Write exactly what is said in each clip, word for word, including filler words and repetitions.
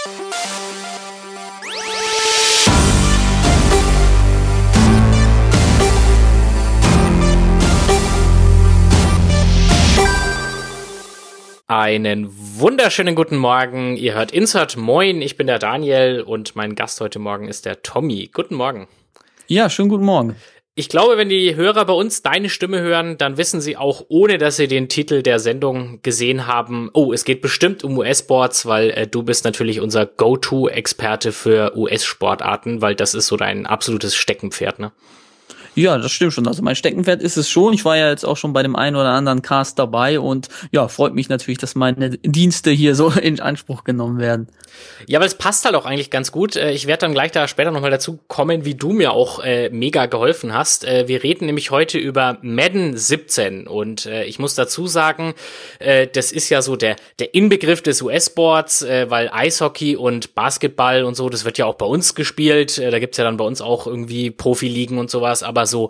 Einen wunderschönen guten Morgen. Ihr hört Insert. Moin, ich bin der Daniel und mein Gast heute Morgen ist der Tommy. Guten Morgen. Ja, schönen guten Morgen. Ich glaube, wenn die Hörer bei uns deine Stimme hören, dann wissen sie auch, ohne dass sie den Titel der Sendung gesehen haben, oh, es geht bestimmt um U S-Sports, weil äh, du bist natürlich unser Go-To-Experte für U S-Sportarten, weil das ist so dein absolutes Steckenpferd, ne? Ja, das stimmt schon. Also mein Steckenpferd ist es schon. Ich war ja jetzt auch schon bei dem einen oder anderen Cast dabei und ja, freut mich natürlich, dass meine Dienste hier so in Anspruch genommen werden. Ja, aber es passt halt auch eigentlich ganz gut. Ich werde dann gleich da später nochmal dazu kommen, wie du mir auch äh, mega geholfen hast. Äh, wir reden nämlich heute über Madden siebzehn und äh, ich muss dazu sagen, äh, das ist ja so der der Inbegriff des U S-Sports, äh, weil Eishockey und Basketball und so, das wird ja auch bei uns gespielt. Äh, da gibt's ja dann bei uns auch irgendwie Profiligen und sowas, aber so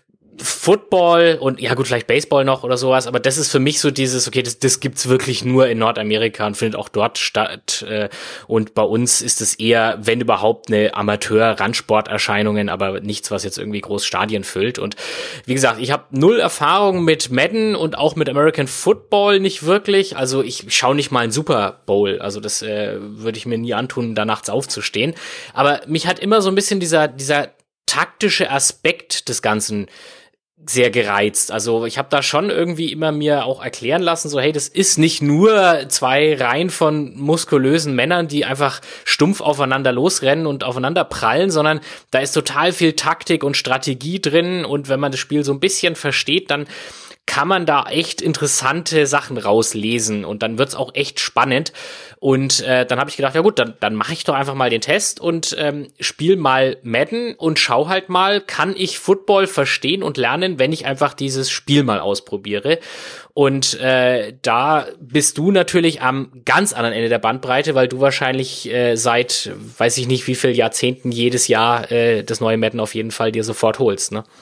Football und ja gut, vielleicht Baseball noch oder sowas, aber das ist für mich so dieses, okay, das, das gibt's wirklich nur in Nordamerika und findet auch dort statt, äh, und bei uns ist es eher, wenn überhaupt, eine Amateur-Randsporterscheinungen, aber nichts, was jetzt irgendwie groß Stadien füllt. Und wie gesagt, ich habe null Erfahrung mit Madden und auch mit American Football nicht wirklich, also ich schaue nicht mal einen Super Bowl, also das äh, würde ich mir nie antun, da nachts aufzustehen, aber mich hat immer so ein bisschen dieser dieser taktische Aspekt des Ganzen sehr gereizt. Also ich habe da schon irgendwie immer mir auch erklären lassen, so hey, das ist nicht nur zwei Reihen von muskulösen Männern, die einfach stumpf aufeinander losrennen und aufeinander prallen, sondern da ist total viel Taktik und Strategie drin und wenn man das Spiel so ein bisschen versteht, dann kann man da echt interessante Sachen rauslesen und dann wird's auch echt spannend. Und äh, dann habe ich gedacht, ja gut, dann, dann mache ich doch einfach mal den Test und ähm, spiel mal Madden und schau halt mal, kann ich Football verstehen und lernen, wenn ich einfach dieses Spiel mal ausprobiere. Und äh, da bist du natürlich am ganz anderen Ende der Bandbreite, weil du wahrscheinlich äh, seit, weiß ich nicht wie viel Jahrzehnten jedes Jahr äh, das neue Madden auf jeden Fall dir sofort holst, ne?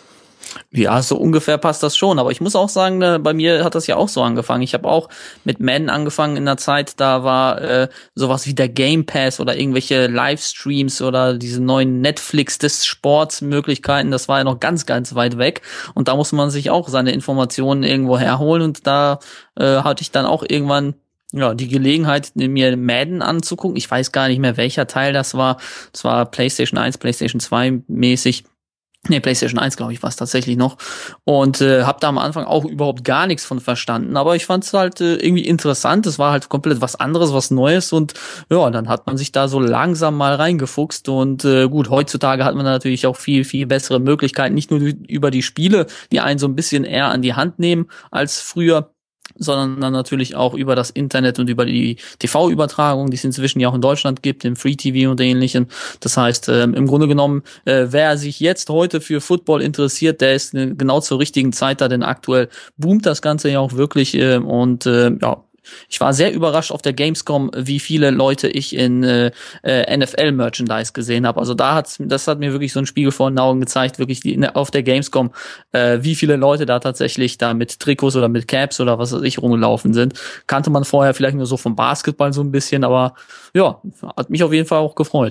Ja, so ungefähr passt das schon. Aber ich muss auch sagen, ne, bei mir hat das ja auch so angefangen. Ich habe auch mit Madden angefangen in der Zeit, da war äh, sowas wie der Game Pass oder irgendwelche Livestreams oder diese neuen Netflix des Sportsmöglichkeiten. Das war ja noch ganz, ganz weit weg. Und da muss man sich auch seine Informationen irgendwo herholen. Und da äh, hatte ich dann auch irgendwann ja die Gelegenheit, mir Madden anzugucken. Ich weiß gar nicht mehr, welcher Teil das war. Das war PlayStation eins, PlayStation zwei mäßig. Nee, PlayStation eins, glaube ich, war es tatsächlich noch. Und äh, habe da am Anfang auch überhaupt gar nichts von verstanden. Aber ich fand es halt äh, irgendwie interessant. Es war halt komplett was anderes, was Neues. Und ja, dann hat man sich da so langsam mal reingefuchst. Und äh, gut, heutzutage hat man natürlich auch viel, viel bessere Möglichkeiten. Nicht nur über die Spiele, die einen so ein bisschen eher an die Hand nehmen als früher, sondern dann natürlich auch über das Internet und über die T V-Übertragung, die es inzwischen ja auch in Deutschland gibt, im Free-T V und ähnlichem. Das heißt, ähm, im Grunde genommen, äh, wer sich jetzt heute für Football interessiert, der ist äh, genau zur richtigen Zeit da, denn aktuell boomt das Ganze ja auch wirklich äh, und äh, ja, ich war sehr überrascht auf der Gamescom, wie viele Leute ich in äh, N F L-Merchandise gesehen habe. Also da hat's, das hat mir wirklich so ein Spiegel vor den Augen gezeigt, wirklich die, auf der Gamescom, äh, wie viele Leute da tatsächlich da mit Trikots oder mit Caps oder was weiß ich rumgelaufen sind. Kannte man vorher vielleicht nur so vom Basketball so ein bisschen, aber ja, hat mich auf jeden Fall auch gefreut.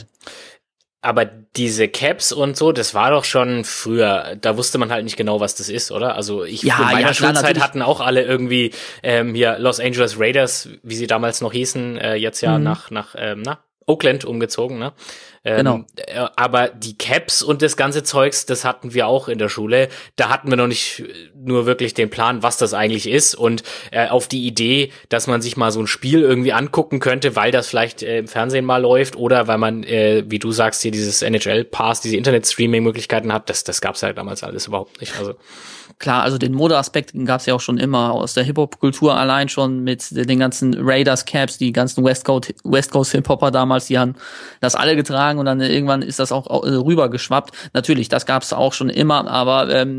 Aber diese Caps und so, das war doch schon früher, da wusste man halt nicht genau, was das ist, oder? Also ich ja, in meiner ja, Schulzeit natürlich. hatten auch alle irgendwie ähm, hier Los Angeles Raiders, wie sie damals noch hießen, äh, jetzt ja mhm. nach nach ähm, na Oakland umgezogen, ne? Ähm, genau. Äh, aber die Caps und das ganze Zeugs, das hatten wir auch in der Schule. Da hatten wir noch nicht nur wirklich den Plan, was das eigentlich ist und äh, auf die Idee, dass man sich mal so ein Spiel irgendwie angucken könnte, weil das vielleicht äh, im Fernsehen mal läuft oder weil man, äh, wie du sagst, hier dieses N H L-Pass, diese Internet-Streaming-Möglichkeiten hat. Das, das gab's ja damals alles überhaupt nicht. Also klar, also den Modeaspekt gab es ja auch schon immer aus der Hip-Hop-Kultur allein schon mit den ganzen Raiders-Caps, die ganzen West Coast, West Coast Hip-Hopper damals, die haben das alle getragen und dann irgendwann ist das auch rübergeschwappt. Natürlich, das gab es auch schon immer, aber ähm,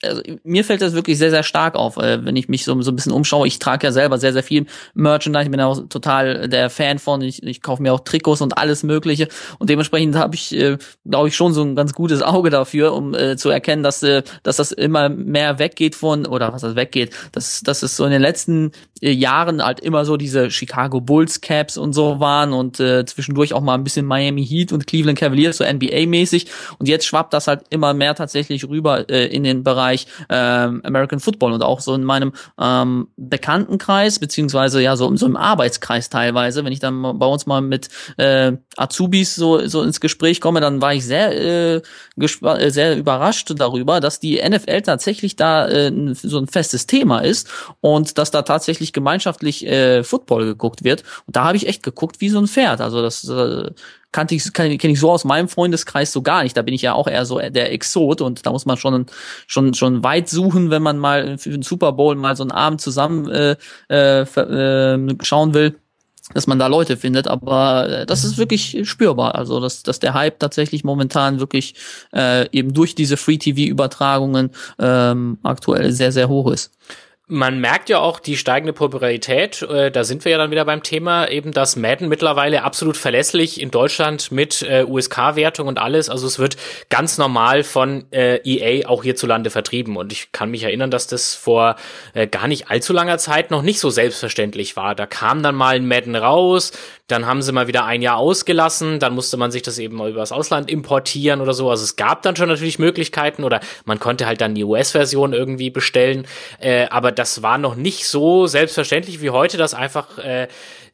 also mir fällt das wirklich sehr, sehr stark auf, äh, wenn ich mich so, so ein bisschen umschaue. Ich trage ja selber sehr, sehr viel Merchandise, ich bin ja auch total der Fan von, ich, ich kaufe mir auch Trikots und alles Mögliche und dementsprechend habe ich, äh, glaube ich, schon so ein ganz gutes Auge dafür, um äh, zu erkennen, dass äh, dass das immer mehr weggeht von, oder was das weggeht, dass, dass es so in den letzten äh, Jahren halt immer so diese Chicago Bulls Caps und so waren und äh, zwischendurch auch mal ein bisschen Miami Heat und Cleveland Cavaliers, so N B A-mäßig und jetzt schwappt das halt immer mehr tatsächlich rüber äh, in den Bereich ähm, American Football und auch so in meinem ähm, Bekanntenkreis, beziehungsweise ja so, so im Arbeitskreis teilweise, wenn ich dann bei uns mal mit äh, Azubis so so ins Gespräch komme, dann war ich sehr äh, gespa- äh, sehr überrascht darüber, dass die N F L tatsächlich da äh, so ein festes Thema ist und dass da tatsächlich gemeinschaftlich äh, Football geguckt wird. Und da habe ich echt geguckt wie so ein Pferd. Also das äh, kannte ich, kenne ich so aus meinem Freundeskreis so gar nicht. Da bin ich ja auch eher so der Exot und da muss man schon schon schon weit suchen, wenn man mal für den Super Bowl mal so einen Abend zusammen äh, äh, äh, schauen will, dass man da Leute findet, aber das ist wirklich spürbar, also dass dass der Hype tatsächlich momentan wirklich äh, eben durch diese Free-T V-Übertragungen ähm, aktuell sehr, sehr hoch ist. Man merkt ja auch die steigende Popularität, äh, da sind wir ja dann wieder beim Thema, eben dass Madden mittlerweile absolut verlässlich in Deutschland mit äh, U S K-Wertung und alles, also es wird ganz normal von äh, E A auch hierzulande vertrieben und ich kann mich erinnern, dass das vor äh, gar nicht allzu langer Zeit noch nicht so selbstverständlich war. Da kam dann mal ein Madden raus, dann haben sie mal wieder ein Jahr ausgelassen, dann musste man sich das eben mal übers Ausland importieren oder so, also es gab dann schon natürlich Möglichkeiten oder man konnte halt dann die U S-Version irgendwie bestellen, äh, aber das war noch nicht so selbstverständlich wie heute, dass einfach äh,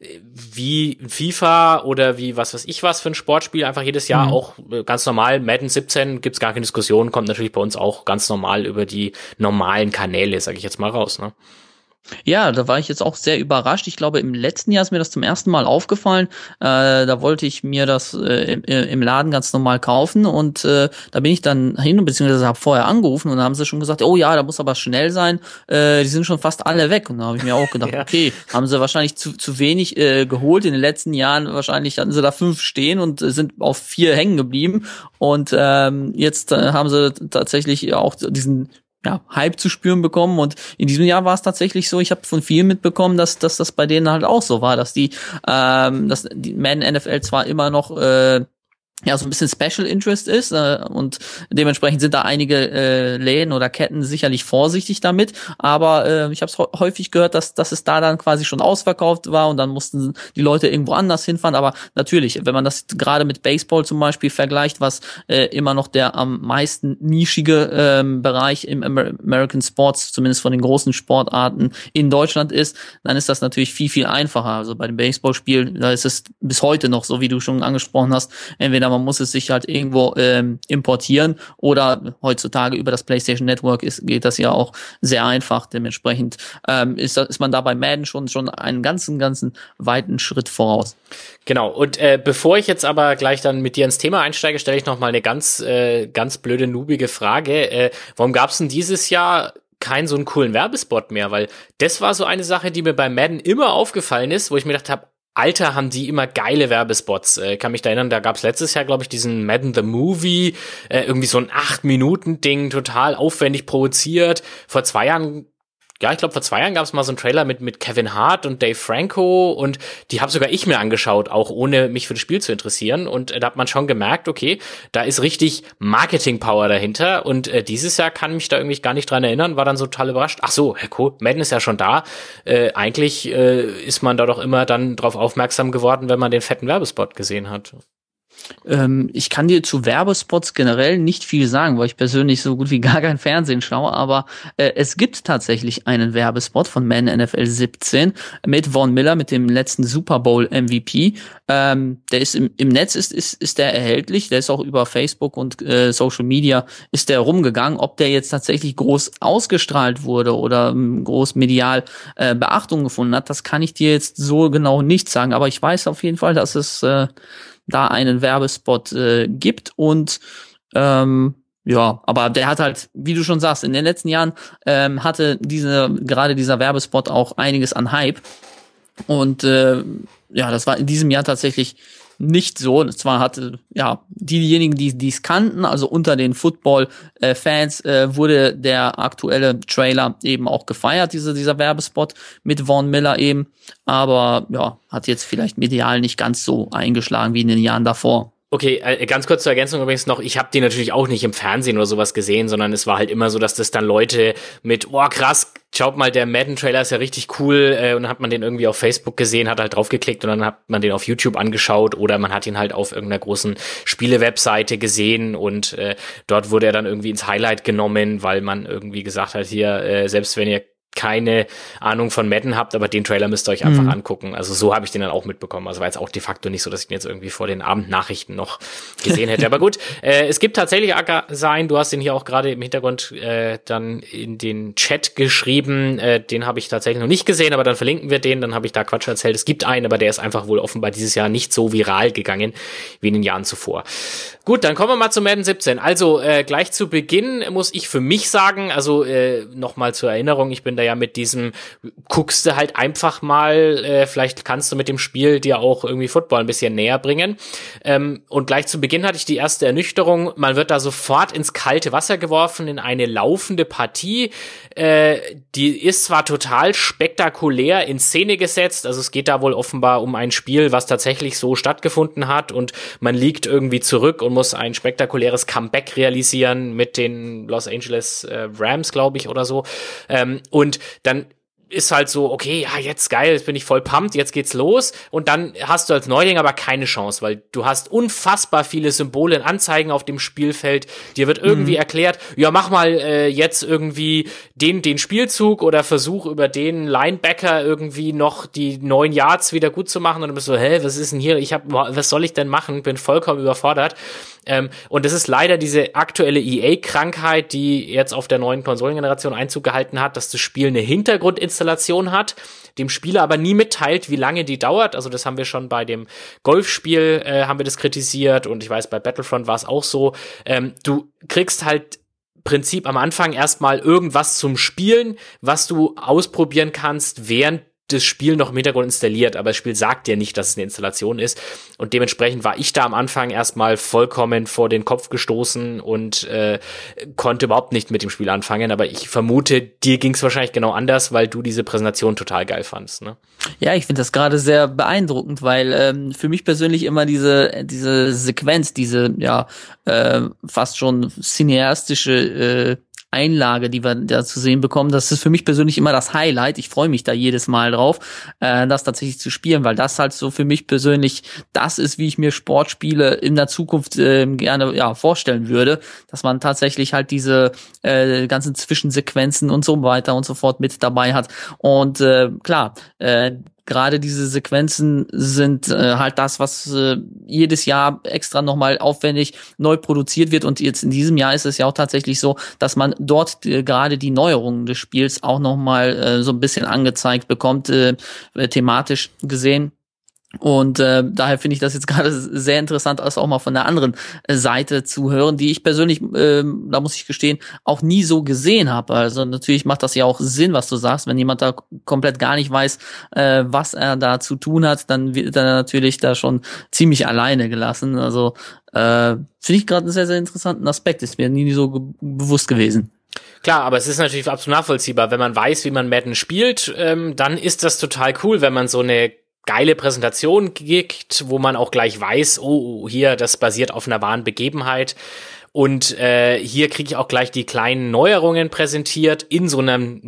wie FIFA oder wie was weiß ich was für ein Sportspiel einfach jedes Jahr mhm. auch äh, ganz normal, Madden siebzehn, gibt's gar keine Diskussion, kommt natürlich bei uns auch ganz normal über die normalen Kanäle, sag ich jetzt mal raus, ne? Ja, da war ich jetzt auch sehr überrascht. Ich glaube, im letzten Jahr ist mir das zum ersten Mal aufgefallen. Äh, da wollte ich mir das äh, im, im Laden ganz normal kaufen und äh, da bin ich dann hin, beziehungsweise habe vorher angerufen und da haben sie schon gesagt, oh ja, da muss aber schnell sein, äh, die sind schon fast alle weg. Und da habe ich mir auch gedacht, ja. okay, haben sie wahrscheinlich zu, zu wenig äh, geholt. In den letzten Jahren wahrscheinlich hatten sie da fünf stehen und äh, sind auf vier hängen geblieben. Und ähm, jetzt äh, haben sie tatsächlich auch diesen ja, Hype zu spüren bekommen und in diesem Jahr war es tatsächlich so, ich habe von vielen mitbekommen, dass, dass das bei denen halt auch so war, dass die, ähm, dass die Madden N F L zwar immer noch äh, ja so ein bisschen Special Interest ist äh, und dementsprechend sind da einige äh, Läden oder Ketten sicherlich vorsichtig damit, aber äh, ich habe es häufig gehört, dass dass es da dann quasi schon ausverkauft war und dann mussten die Leute irgendwo anders hinfahren, aber natürlich, wenn man das gerade mit Baseball zum Beispiel vergleicht, was äh, immer noch der am meisten nischige ähm, Bereich im Amer- American Sports, zumindest von den großen Sportarten in Deutschland ist, dann ist das natürlich viel, viel einfacher. Also bei dem Baseballspiel, da ist es bis heute noch so, wie du schon angesprochen hast, entweder man muss es sich halt irgendwo ähm, importieren oder heutzutage über das PlayStation Network ist, geht das ja auch sehr einfach. Dementsprechend ähm, ist, ist man da bei Madden schon schon einen ganzen, ganzen weiten Schritt voraus. Genau, und äh, bevor ich jetzt aber gleich dann mit dir ins Thema einsteige, stelle ich noch mal eine ganz, äh, ganz blöde, noobige Frage. Äh, warum gab's denn dieses Jahr keinen so einen coolen Werbespot mehr? Weil das war so eine Sache, die mir bei Madden immer aufgefallen ist, wo ich mir gedacht habe, Alter, haben die immer geile Werbespots. Äh, kann mich da erinnern, da gab's letztes Jahr, glaube ich, diesen Madden the Movie, äh, irgendwie so ein acht Minuten Ding, total aufwendig produziert. Vor zwei Jahren, ja, ich glaube, vor zwei Jahren gab's mal so einen Trailer mit mit Kevin Hart und Dave Franco und die habe sogar ich mir angeschaut, auch ohne mich für das Spiel zu interessieren. Und äh, da hat man schon gemerkt, okay, da ist richtig Marketing-Power dahinter. Und äh, dieses Jahr kann mich da irgendwie gar nicht dran erinnern, war dann so total überrascht. Ach so, Herr Co, Madden ist ja schon da. Äh, eigentlich äh, ist man da doch immer dann drauf aufmerksam geworden, wenn man den fetten Werbespot gesehen hat. Ähm, ich kann dir zu Werbespots generell nicht viel sagen, weil ich persönlich so gut wie gar kein Fernsehen schaue, aber äh, es gibt tatsächlich einen Werbespot von Madden N F L siebzehn mit Von Miller, mit dem letzten Super Bowl M V P. Ähm, der ist im, im Netz, ist, ist, ist der erhältlich, der ist auch über Facebook und äh, Social Media ist der rumgegangen. Ob der jetzt tatsächlich groß ausgestrahlt wurde oder ähm, groß medial äh, Beachtung gefunden hat, das kann ich dir jetzt so genau nicht sagen, aber ich weiß auf jeden Fall, dass es äh, da einen Werbespot äh, gibt und ähm, ja, aber der hat halt, wie du schon sagst, in den letzten Jahren ähm, hatte diese gerade dieser Werbespot auch einiges an Hype und äh, ja, das war in diesem Jahr tatsächlich nicht so. Zwar hatte, ja, diejenigen, die die es kannten, also unter den Football-Fans, äh, wurde der aktuelle Trailer eben auch gefeiert, diese, dieser Werbespot mit Von Miller eben. Aber ja, hat jetzt vielleicht medial nicht ganz so eingeschlagen wie in den Jahren davor. Okay, äh, ganz kurz zur Ergänzung übrigens noch, ich habe die natürlich auch nicht im Fernsehen oder sowas gesehen, sondern es war halt immer so, dass das dann Leute mit, oh krass, schaut mal, der Madden-Trailer ist ja richtig cool, äh, und dann hat man den irgendwie auf Facebook gesehen, hat halt draufgeklickt und dann hat man den auf YouTube angeschaut oder man hat ihn halt auf irgendeiner großen Spiele-Webseite gesehen und äh, dort wurde er dann irgendwie ins Highlight genommen, weil man irgendwie gesagt hat, hier, äh, selbst wenn ihr keine Ahnung von Madden habt, aber den Trailer müsst ihr euch einfach mhm. angucken. Also so habe ich den dann auch mitbekommen. Also war jetzt auch de facto nicht so, dass ich den jetzt irgendwie vor den Abendnachrichten noch gesehen hätte. Aber gut, äh, es gibt tatsächlich Aka-Sein, du hast den hier auch gerade im Hintergrund äh, dann in den Chat geschrieben. Äh, den habe ich tatsächlich noch nicht gesehen, aber dann verlinken wir den. Dann habe ich da Quatsch erzählt. Es gibt einen, aber der ist einfach wohl offenbar dieses Jahr nicht so viral gegangen wie in den Jahren zuvor. Gut, dann kommen wir mal zu Madden siebzehn. Also äh, gleich zu Beginn muss ich für mich sagen, also äh, nochmal zur Erinnerung, ich bin da ja mit diesem, guckst du halt einfach mal, äh, vielleicht kannst du mit dem Spiel dir auch irgendwie Football ein bisschen näher bringen. Ähm, und gleich zu Beginn hatte ich die erste Ernüchterung, man wird da sofort ins kalte Wasser geworfen, in eine laufende Partie. Äh, die ist zwar total spektakulär in Szene gesetzt, also es geht da wohl offenbar um ein Spiel, was tatsächlich so stattgefunden hat und man liegt irgendwie zurück und muss ein spektakuläres Comeback realisieren mit den Los Angeles äh, Rams, glaube ich, oder so. Ähm, und dann ist halt so, okay, ja, jetzt geil, jetzt bin ich voll pumped, jetzt geht's los. Und dann hast du als Neuling aber keine Chance, weil du hast unfassbar viele Symbole und Anzeigen auf dem Spielfeld. Dir wird irgendwie mhm. erklärt, ja, mach mal äh, jetzt irgendwie den den Spielzug oder versuch über den Linebacker irgendwie noch die neun Yards wieder gut zu machen. Und dann bist du so, hä, was ist denn hier? Ich hab, was soll ich denn machen? Bin vollkommen überfordert. Ähm, und das ist leider diese aktuelle E A-Krankheit, die jetzt auf der neuen Konsolengeneration Einzug gehalten hat, dass das Spiel eine Hintergrundinstallation hat, dem Spieler aber nie mitteilt, wie lange die dauert. Also das haben wir schon bei dem Golfspiel, äh, haben wir das kritisiert und ich weiß, bei Battlefront war es auch so. Ähm, du kriegst halt Prinzip am Anfang erstmal irgendwas zum Spielen, was du ausprobieren kannst, während das Spiel noch im Hintergrund installiert, aber das Spiel sagt dir nicht, dass es eine Installation ist und dementsprechend war ich da am Anfang erstmal vollkommen vor den Kopf gestoßen und äh, konnte überhaupt nicht mit dem Spiel anfangen, aber ich vermute, dir ging es wahrscheinlich genau anders, weil du diese Präsentation total geil fandst, ne? Ja, ich finde das gerade sehr beeindruckend, weil ähm, für mich persönlich immer diese diese Sequenz, diese ja äh, fast schon cineastische äh, Einlage, die wir da zu sehen bekommen, das ist für mich persönlich immer das Highlight. Ich freue mich da jedes Mal drauf, äh, das tatsächlich zu spielen, weil das halt so für mich persönlich das ist, wie ich mir Sportspiele in der Zukunft äh, gerne ja vorstellen würde, dass man tatsächlich halt diese äh, ganzen Zwischensequenzen und so weiter und so fort mit dabei hat. Und äh, klar, äh, gerade diese Sequenzen sind äh, halt das, was äh, jedes Jahr extra nochmal aufwendig neu produziert wird. Und jetzt in diesem Jahr ist es ja auch tatsächlich so, dass man dort äh, gerade die Neuerungen des Spiels auch nochmal äh, so ein bisschen angezeigt bekommt, äh, thematisch gesehen. Und äh, daher finde ich das jetzt gerade sehr interessant, das auch mal von der anderen äh, Seite zu hören, die ich persönlich, äh, da muss ich gestehen, auch nie so gesehen habe. Also natürlich macht das ja auch Sinn, was du sagst. Wenn jemand da komplett gar nicht weiß, äh, was er da zu tun hat, dann wird er natürlich da schon ziemlich alleine gelassen. Also äh, finde ich gerade einen sehr, sehr interessanten Aspekt. Ist mir nie so ge- bewusst gewesen. Klar, aber es ist natürlich absolut nachvollziehbar. Wenn man weiß, wie man Madden spielt, ähm, dann ist das total cool, wenn man so eine geile Präsentation gibt, wo man auch gleich weiß, oh, hier, das basiert auf einer wahren Begebenheit. Und äh, hier kriege ich auch gleich die kleinen Neuerungen präsentiert in so einem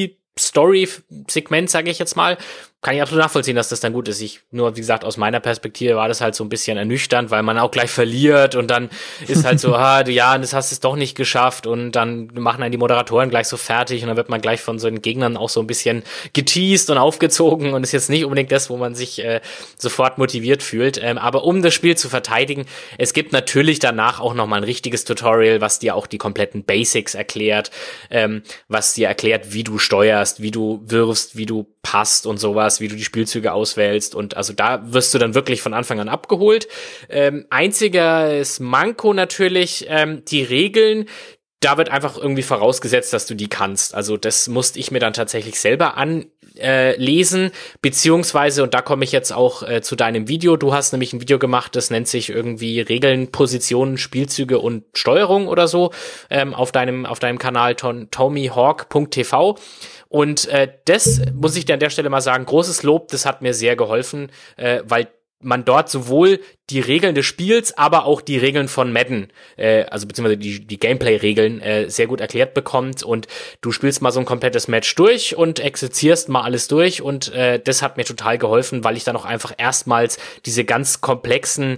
Mini-Story-Segment, sage ich jetzt mal. Kann ich absolut nachvollziehen, dass das dann gut ist. Ich, nur wie gesagt, aus meiner Perspektive war das halt so ein bisschen ernüchternd, weil man auch gleich verliert und dann ist halt so, ah, du, ja, das hast du es doch nicht geschafft und dann machen dann die Moderatoren gleich so fertig und dann wird man gleich von so den Gegnern auch so ein bisschen geteased und aufgezogen und ist jetzt nicht unbedingt das, wo man sich äh, sofort motiviert fühlt. Ähm, aber um das Spiel zu verteidigen, es gibt natürlich danach auch nochmal ein richtiges Tutorial, was dir auch die kompletten Basics erklärt, ähm, was dir erklärt, wie du steuerst, wie du wirfst, wie du passt und sowas, wie du die Spielzüge auswählst und also da wirst du dann wirklich von Anfang an abgeholt. Ähm, einziges Manko natürlich, ähm, die Regeln, da wird einfach irgendwie vorausgesetzt, dass du die kannst. Also das musste ich mir dann tatsächlich selber äh, lesen, beziehungsweise, und da komme ich jetzt auch äh, zu deinem Video, du hast nämlich ein Video gemacht, das nennt sich irgendwie Regeln, Positionen, Spielzüge und Steuerung oder so, ähm, auf deinem auf deinem Kanal ton, tommyhawk punkt t v. Und äh, das muss ich dir an der Stelle mal sagen, großes Lob, das hat mir sehr geholfen, äh, weil man dort sowohl die Regeln des Spiels, aber auch die Regeln von Madden, äh, also beziehungsweise die, die Gameplay-Regeln äh, sehr gut erklärt bekommt, und du spielst mal so ein komplettes Match durch und exerzierst mal alles durch, und äh, das hat mir total geholfen, weil ich dann auch einfach erstmals diese ganz komplexen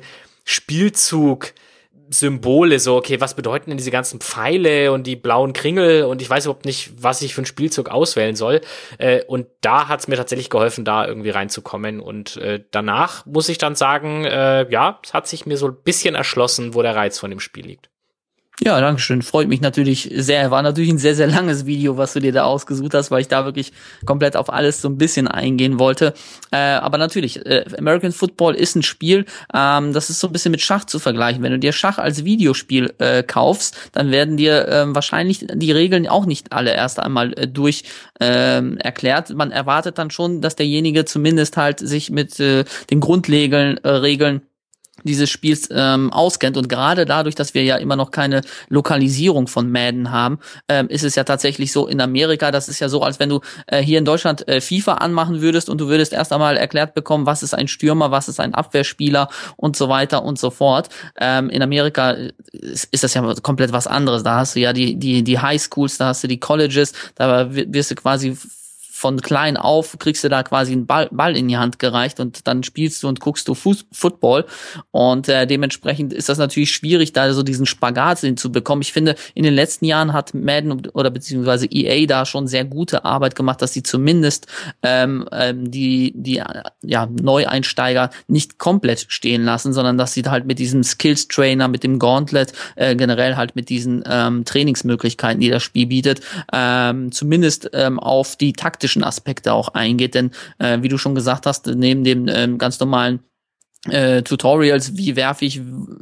Spielzug Symbole, so, okay, was bedeuten denn diese ganzen Pfeile und die blauen Kringel, und ich weiß überhaupt nicht, was ich für einen Spielzug auswählen soll, äh, und da hat's mir tatsächlich geholfen, da irgendwie reinzukommen, und äh, danach muss ich dann sagen, äh, ja, es hat sich mir so ein bisschen erschlossen, wo der Reiz von dem Spiel liegt. Ja, dankeschön. Freut mich natürlich sehr. War natürlich ein sehr, sehr langes Video, was du dir da ausgesucht hast, weil ich da wirklich komplett auf alles so ein bisschen eingehen wollte. Äh, aber natürlich, äh, American Football ist ein Spiel, ähm, das ist so ein bisschen mit Schach zu vergleichen. Wenn du dir Schach als Videospiel äh, kaufst, dann werden dir äh, wahrscheinlich die Regeln auch nicht alle erst einmal äh, durch äh, erklärt. Man erwartet dann schon, dass derjenige zumindest halt sich mit äh, den Grundregeln äh, Regeln dieses Spiels ähm, auskennt, und gerade dadurch, dass wir ja immer noch keine Lokalisierung von Madden haben, ähm, ist es ja tatsächlich so in Amerika, das ist ja so, als wenn du äh, hier in Deutschland äh, FIFA anmachen würdest und du würdest erst einmal erklärt bekommen, was ist ein Stürmer, was ist ein Abwehrspieler und so weiter und so fort. Ähm, in Amerika ist, ist das ja komplett was anderes, da hast du ja die die die Highschools, da hast du die Colleges, da wirst du quasi von klein auf, kriegst du da quasi einen Ball, Ball in die Hand gereicht, und dann spielst du und guckst du Fuß, Football, und äh, dementsprechend ist das natürlich schwierig, da so diesen Spagat hinzubekommen. Ich finde, in den letzten Jahren hat Madden oder beziehungsweise E A da schon sehr gute Arbeit gemacht, dass sie zumindest ähm, ähm, die die ja Neueinsteiger nicht komplett stehen lassen, sondern dass sie halt mit diesem Skills Trainer, mit dem Gauntlet, äh, generell halt mit diesen ähm, Trainingsmöglichkeiten, die das Spiel bietet, ähm, zumindest ähm, auf die taktischen Aspekte auch eingeht, denn äh, wie du schon gesagt hast, neben dem ähm, ganz normalen äh, Tutorials, wie werfe ich,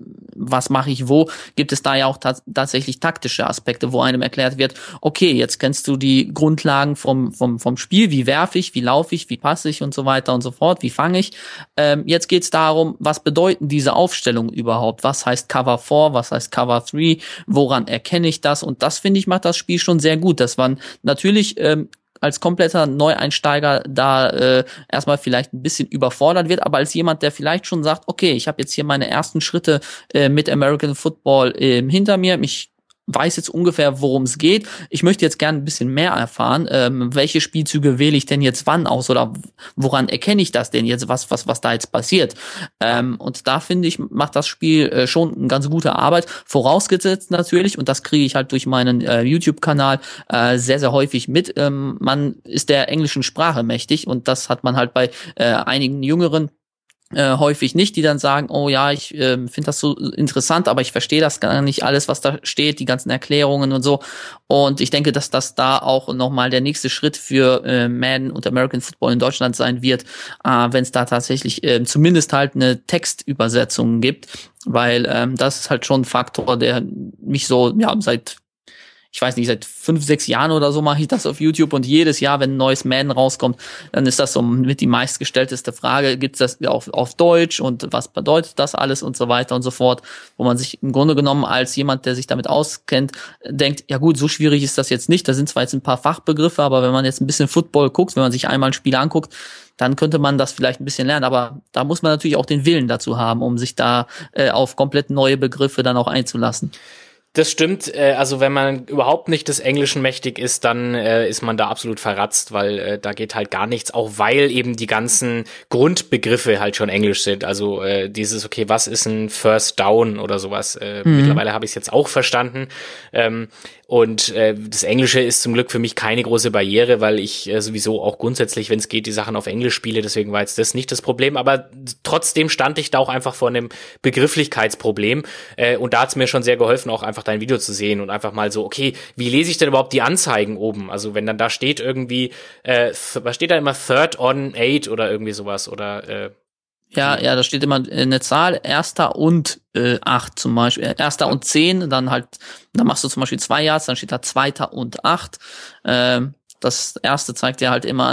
was mache ich wo, gibt es da ja auch ta- tatsächlich taktische Aspekte, wo einem erklärt wird, okay, jetzt kennst du die Grundlagen vom vom vom Spiel, wie werfe ich, wie laufe ich, wie passe ich und so weiter und so fort, wie fange ich. Ähm, jetzt geht's darum, was bedeuten diese Aufstellungen überhaupt, was heißt Cover vier, was heißt Cover drei, woran erkenne ich das, und das, finde ich, macht das Spiel schon sehr gut. Das waren natürlich ähm, als kompletter Neueinsteiger da äh, erstmal vielleicht ein bisschen überfordert wird, aber als jemand, der vielleicht schon sagt, okay, ich habe jetzt hier meine ersten Schritte äh, mit American Football äh, hinter mir, ich weiß jetzt ungefähr, worum es geht. Ich möchte jetzt gerne ein bisschen mehr erfahren. Ähm, welche Spielzüge wähle ich denn jetzt wann aus, oder woran erkenne ich das denn jetzt, was was was da jetzt passiert? Ähm, und da, finde ich, macht das Spiel äh, schon eine ganz gute Arbeit. Vorausgesetzt natürlich, und das kriege ich halt durch meinen äh, YouTube-Kanal äh, sehr, sehr häufig mit, ähm, man ist der englischen Sprache mächtig, und das hat man halt bei äh, einigen Jüngeren Äh, häufig nicht, die dann sagen, oh ja, ich äh, finde das so interessant, aber ich verstehe das gar nicht alles, was da steht, die ganzen Erklärungen und so. Und ich denke, dass das da auch nochmal der nächste Schritt für äh, Madden und American Football in Deutschland sein wird, äh, wenn es da tatsächlich äh, zumindest halt eine Textübersetzung gibt, weil ähm, das ist halt schon ein Faktor, der mich so, ja, seit ich weiß nicht, seit fünf, sechs Jahren oder so mache ich das auf YouTube, und jedes Jahr, wenn ein neues Madden rauskommt, dann ist das so mit die meistgestellteste Frage, gibt es das auf, auf Deutsch, und was bedeutet das alles und so weiter und so fort, wo man sich im Grunde genommen als jemand, der sich damit auskennt, denkt, ja gut, so schwierig ist das jetzt nicht, da sind zwar jetzt ein paar Fachbegriffe, aber wenn man jetzt ein bisschen Football guckt, wenn man sich einmal ein Spiel anguckt, dann könnte man das vielleicht ein bisschen lernen, aber da muss man natürlich auch den Willen dazu haben, um sich da äh, auf komplett neue Begriffe dann auch einzulassen. Das stimmt, äh, also wenn man überhaupt nicht des Englischen mächtig ist, dann äh, ist man da absolut verratzt, weil äh, da geht halt gar nichts, auch weil eben die ganzen Grundbegriffe halt schon Englisch sind. Also äh, dieses, okay, was ist ein First Down oder sowas? Äh, mhm. Mittlerweile habe ich es jetzt auch verstanden. Ähm, und äh, das Englische ist zum Glück für mich keine große Barriere, weil ich äh, sowieso auch grundsätzlich, wenn es geht, die Sachen auf Englisch spiele. Deswegen war jetzt das nicht das Problem. Aber trotzdem stand ich da auch einfach vor einem Begrifflichkeitsproblem. Äh, und da hat es mir schon sehr geholfen, auch einfach dein Video zu sehen und einfach mal so, okay, wie lese ich denn überhaupt die Anzeigen oben? Also wenn dann da steht irgendwie, äh, was steht da immer, Third on Eight oder irgendwie sowas, oder äh, Ja, ja, da steht immer eine Zahl, erster und äh, acht zum Beispiel, erster und zehn, dann halt, dann machst du zum Beispiel zwei Yards, dann steht da zweiter und acht. Ähm, das erste zeigt dir halt immer an,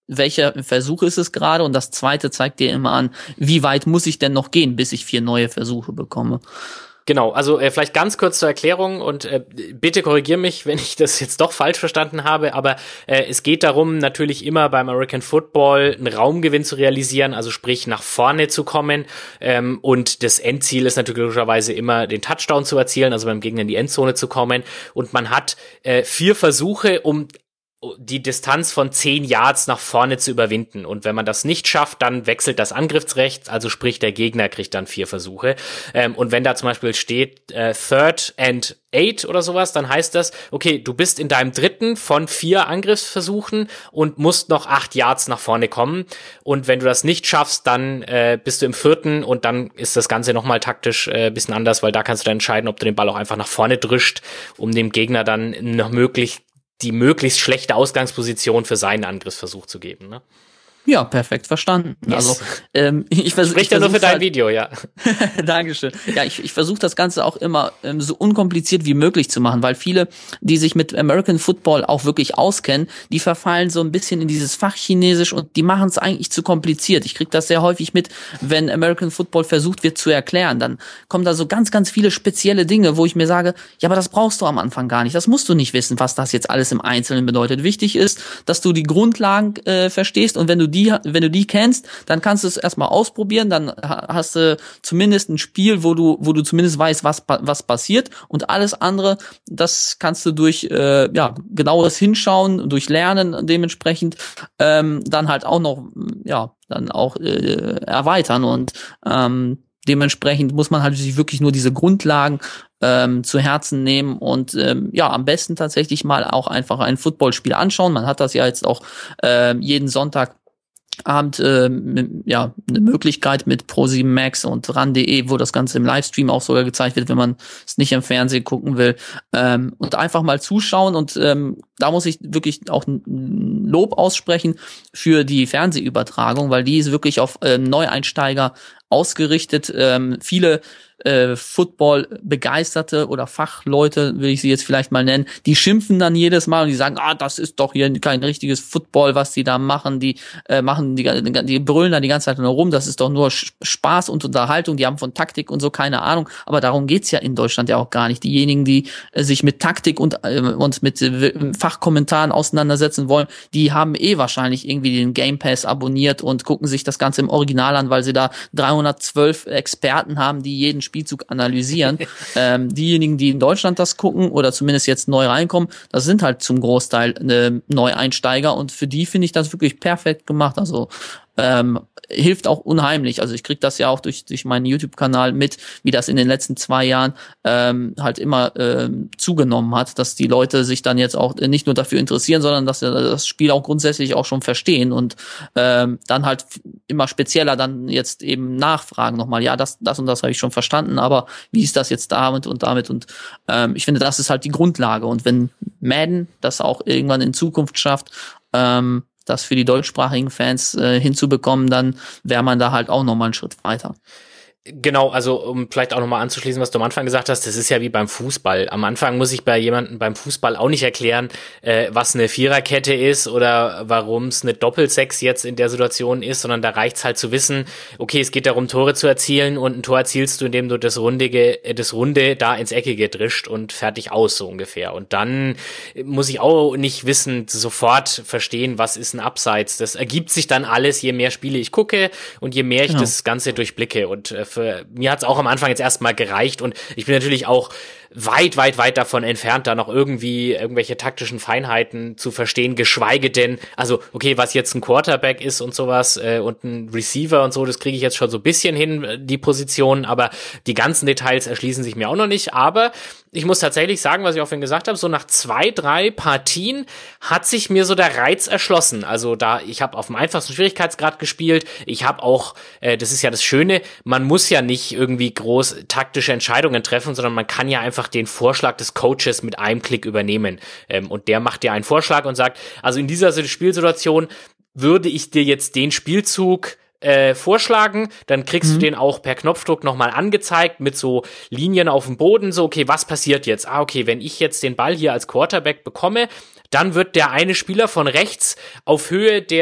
welcher Versuch ist es gerade, und das zweite zeigt dir immer an, wie weit muss ich denn noch gehen, bis ich vier neue Versuche bekomme. Genau, also äh, vielleicht ganz kurz zur Erklärung und äh, bitte korrigier mich, wenn ich das jetzt doch falsch verstanden habe, aber äh, es geht darum, natürlich immer beim American Football einen Raumgewinn zu realisieren, also sprich nach vorne zu kommen, ähm, und das Endziel ist natürlich logischerweise immer den Touchdown zu erzielen, also beim Gegner in die Endzone zu kommen, und man hat äh, vier Versuche, um die Distanz von zehn Yards nach vorne zu überwinden. Und wenn man das nicht schafft, dann wechselt das Angriffsrecht, also sprich der Gegner kriegt dann vier Versuche. Ähm, und wenn da zum Beispiel steht äh, Third and Eight oder sowas, dann heißt das, okay, du bist in deinem dritten von vier Angriffsversuchen und musst noch acht Yards nach vorne kommen. Und wenn du das nicht schaffst, dann äh, bist du im vierten, und dann ist das Ganze nochmal taktisch äh, ein bisschen anders, weil da kannst du dann entscheiden, ob du den Ball auch einfach nach vorne drischt, um dem Gegner dann noch möglich die möglichst schlechte Ausgangsposition für seinen Angriffsversuch zu geben, ne? Ja, perfekt verstanden. Yes. Also ähm, ich versuche. Spricht ja nur für dein halt, Video, ja. Dankeschön. Ja, ich, ich versuche das Ganze auch immer ähm, so unkompliziert wie möglich zu machen, weil viele, die sich mit American Football auch wirklich auskennen, die verfallen so ein bisschen in dieses Fachchinesisch und die machen es eigentlich zu kompliziert. Ich kriege das sehr häufig mit, wenn American Football versucht wird zu erklären, dann kommen da so ganz, ganz viele spezielle Dinge, wo ich mir sage, ja, aber das brauchst du am Anfang gar nicht. Das musst du nicht wissen, was das jetzt alles im Einzelnen bedeutet. Wichtig ist, dass du die Grundlagen äh, verstehst, und wenn du die, wenn du die kennst, dann kannst du es erstmal ausprobieren, dann hast du zumindest ein Spiel, wo du, wo du zumindest weißt, was, was passiert, und alles andere, das kannst du durch, äh, ja, genaueres Hinschauen, durch Lernen dementsprechend, ähm, dann halt auch noch, ja, dann auch, äh, erweitern, und, ähm, dementsprechend muss man halt sich wirklich nur diese Grundlagen ähm, zu Herzen nehmen und ähm, ja, am besten tatsächlich mal auch einfach ein Footballspiel anschauen. Man hat das ja jetzt auch äh, jeden Sonntag Abend äh, ja eine Möglichkeit mit ProSieben Max und ran punkt de, wo das Ganze im Livestream auch sogar gezeigt wird, wenn man es nicht im Fernsehen gucken will, ähm, und einfach mal zuschauen. Und ähm, da muss ich wirklich auch ein Lob aussprechen für die Fernsehübertragung, weil die ist wirklich auf äh, Neueinsteiger ausgerichtet. Ähm, viele äh, Football-Begeisterte oder Fachleute, will ich sie jetzt vielleicht mal nennen, die schimpfen dann jedes Mal und die sagen, ah, das ist doch hier kein richtiges Football, was die da machen, die äh, machen, die, die brüllen da die ganze Zeit nur rum, das ist doch nur Spaß und Unterhaltung, die haben von Taktik und so keine Ahnung, aber darum geht's ja in Deutschland ja auch gar nicht. Diejenigen, die äh, sich mit Taktik und, äh, und mit äh, Fachkommentaren auseinandersetzen wollen, die haben eh wahrscheinlich irgendwie den Game Pass abonniert und gucken sich das Ganze im Original an, weil sie da dreihundertzwölf Experten haben, die jeden Spielzug analysieren. ähm, diejenigen, die in Deutschland das gucken oder zumindest jetzt neu reinkommen, das sind halt zum Großteil äh, Neueinsteiger, und für die finde ich das wirklich perfekt gemacht. Also ähm, hilft auch unheimlich. Also ich kriege das ja auch durch durch meinen YouTube-Kanal mit, wie das in den letzten zwei Jahren ähm, halt immer ähm, zugenommen hat, dass die Leute sich dann jetzt auch nicht nur dafür interessieren, sondern dass sie das Spiel auch grundsätzlich auch schon verstehen und ähm, dann halt immer spezieller dann jetzt eben nachfragen nochmal, ja, das das und das habe ich schon verstanden, aber wie ist das jetzt damit und damit, und ähm, ich finde, das ist halt die Grundlage, und wenn Madden das auch irgendwann in Zukunft schafft, ähm, das für die deutschsprachigen Fans äh, hinzubekommen, dann wäre man da halt auch nochmal einen Schritt weiter. Genau, also um vielleicht auch nochmal anzuschließen, was du am Anfang gesagt hast, das ist ja wie beim Fußball. Am Anfang muss ich bei jemandem beim Fußball auch nicht erklären, äh, was eine Viererkette ist oder warum es eine Doppelsechs jetzt in der Situation ist, sondern da reicht's halt zu wissen, okay, es geht darum, Tore zu erzielen, und ein Tor erzielst du, indem du das Rundige, das Runde da ins Eckige drischt und fertig aus, so ungefähr. Und dann muss ich auch nicht wissen, sofort verstehen, was ist ein Abseits. Das ergibt sich dann alles, je mehr Spiele ich gucke und je mehr ich genau. das Ganze durchblicke, und äh, für mir hat's auch am Anfang jetzt erstmal gereicht, und ich bin natürlich auch weit, weit, weit davon entfernt, da noch irgendwie irgendwelche taktischen Feinheiten zu verstehen, geschweige denn, also okay, was jetzt ein Quarterback ist und sowas äh, und ein Receiver und so, das kriege ich jetzt schon so ein bisschen hin, die Positionen, aber die ganzen Details erschließen sich mir auch noch nicht, aber ich muss tatsächlich sagen, was ich auch vorhin gesagt habe, so nach zwei, drei Partien hat sich mir so der Reiz erschlossen. Also da, ich habe auf dem einfachsten Schwierigkeitsgrad gespielt, ich habe auch, äh, das ist ja das Schöne, man muss ja nicht irgendwie groß taktische Entscheidungen treffen, sondern man kann ja einfach den Vorschlag des Coaches mit einem Klick übernehmen. Ähm, und der macht dir einen Vorschlag und sagt, also in dieser Spielsituation würde ich dir jetzt den Spielzug Äh, vorschlagen, dann kriegst mhm. du den auch per Knopfdruck nochmal angezeigt mit so Linien auf dem Boden, so okay, was passiert jetzt? Ah, okay, wenn ich jetzt den Ball hier als Quarterback bekomme, dann wird der eine Spieler von rechts auf Höhe der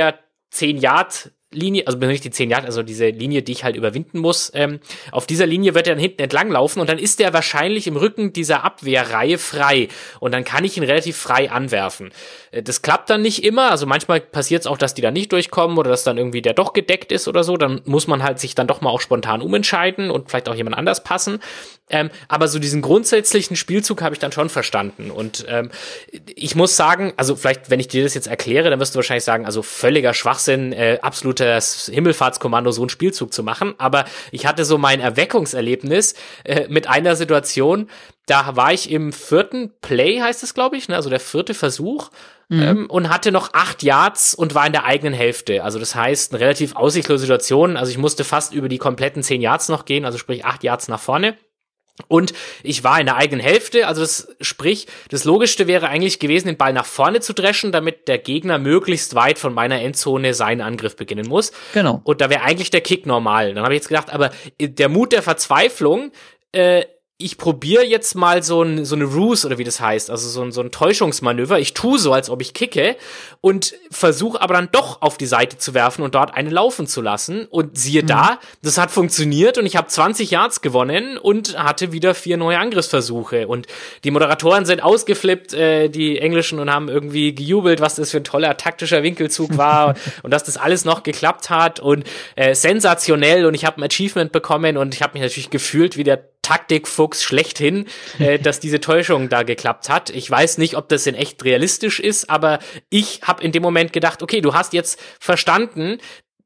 zehn Yard Linie, also nicht die zehn Yard, also diese Linie, die ich halt überwinden muss, ähm, auf dieser Linie wird er dann hinten entlang laufen und dann ist der wahrscheinlich im Rücken dieser Abwehrreihe frei und dann kann ich ihn relativ frei anwerfen. Äh, das klappt dann nicht immer, also manchmal passiert es auch, dass die da nicht durchkommen oder dass dann irgendwie der doch gedeckt ist oder so, dann muss man halt sich dann doch mal auch spontan umentscheiden und vielleicht auch jemand anders passen. Ähm, aber so diesen grundsätzlichen Spielzug habe ich dann schon verstanden und ähm, ich muss sagen, also vielleicht, wenn ich dir das jetzt erkläre, dann wirst du wahrscheinlich sagen, also völliger Schwachsinn, äh, absolutes Himmelfahrtskommando, so einen Spielzug zu machen, aber ich hatte so mein Erweckungserlebnis äh, mit einer Situation, da war ich im vierten Play, heißt es glaube ich, ne? Also der vierte Versuch, Mhm. Ähm, und hatte noch acht Yards und war in der eigenen Hälfte. Also das heißt, eine relativ aussichtslose Situation, also ich musste fast über die kompletten zehn Yards noch gehen, also sprich acht Yards nach vorne. Und ich war in der eigenen Hälfte, also das, sprich, das Logischste wäre eigentlich gewesen, den Ball nach vorne zu dreschen, damit der Gegner möglichst weit von meiner Endzone seinen Angriff beginnen muss. Genau. Und da wäre eigentlich der Kick normal. Dann habe ich jetzt gedacht, aber der Mut der Verzweiflung, äh, ich probiere jetzt mal so, ein, so eine Ruse, oder wie das heißt, also so ein, so ein Täuschungsmanöver. Ich tue so, als ob ich kicke und versuche aber dann doch auf die Seite zu werfen und dort einen laufen zu lassen. Und siehe mhm. da, das hat funktioniert und ich habe zwanzig Yards gewonnen und hatte wieder vier neue Angriffsversuche. Und die Moderatoren sind ausgeflippt, äh, die Englischen, und haben irgendwie gejubelt, was das für ein toller taktischer Winkelzug war und dass das alles noch geklappt hat und äh, sensationell. Und ich habe ein Achievement bekommen und ich habe mich natürlich gefühlt wie der Taktikfuchs schlechthin, äh, dass diese Täuschung da geklappt hat. Ich weiß nicht, ob das in echt realistisch ist, aber ich habe in dem Moment gedacht, okay, du hast jetzt verstanden,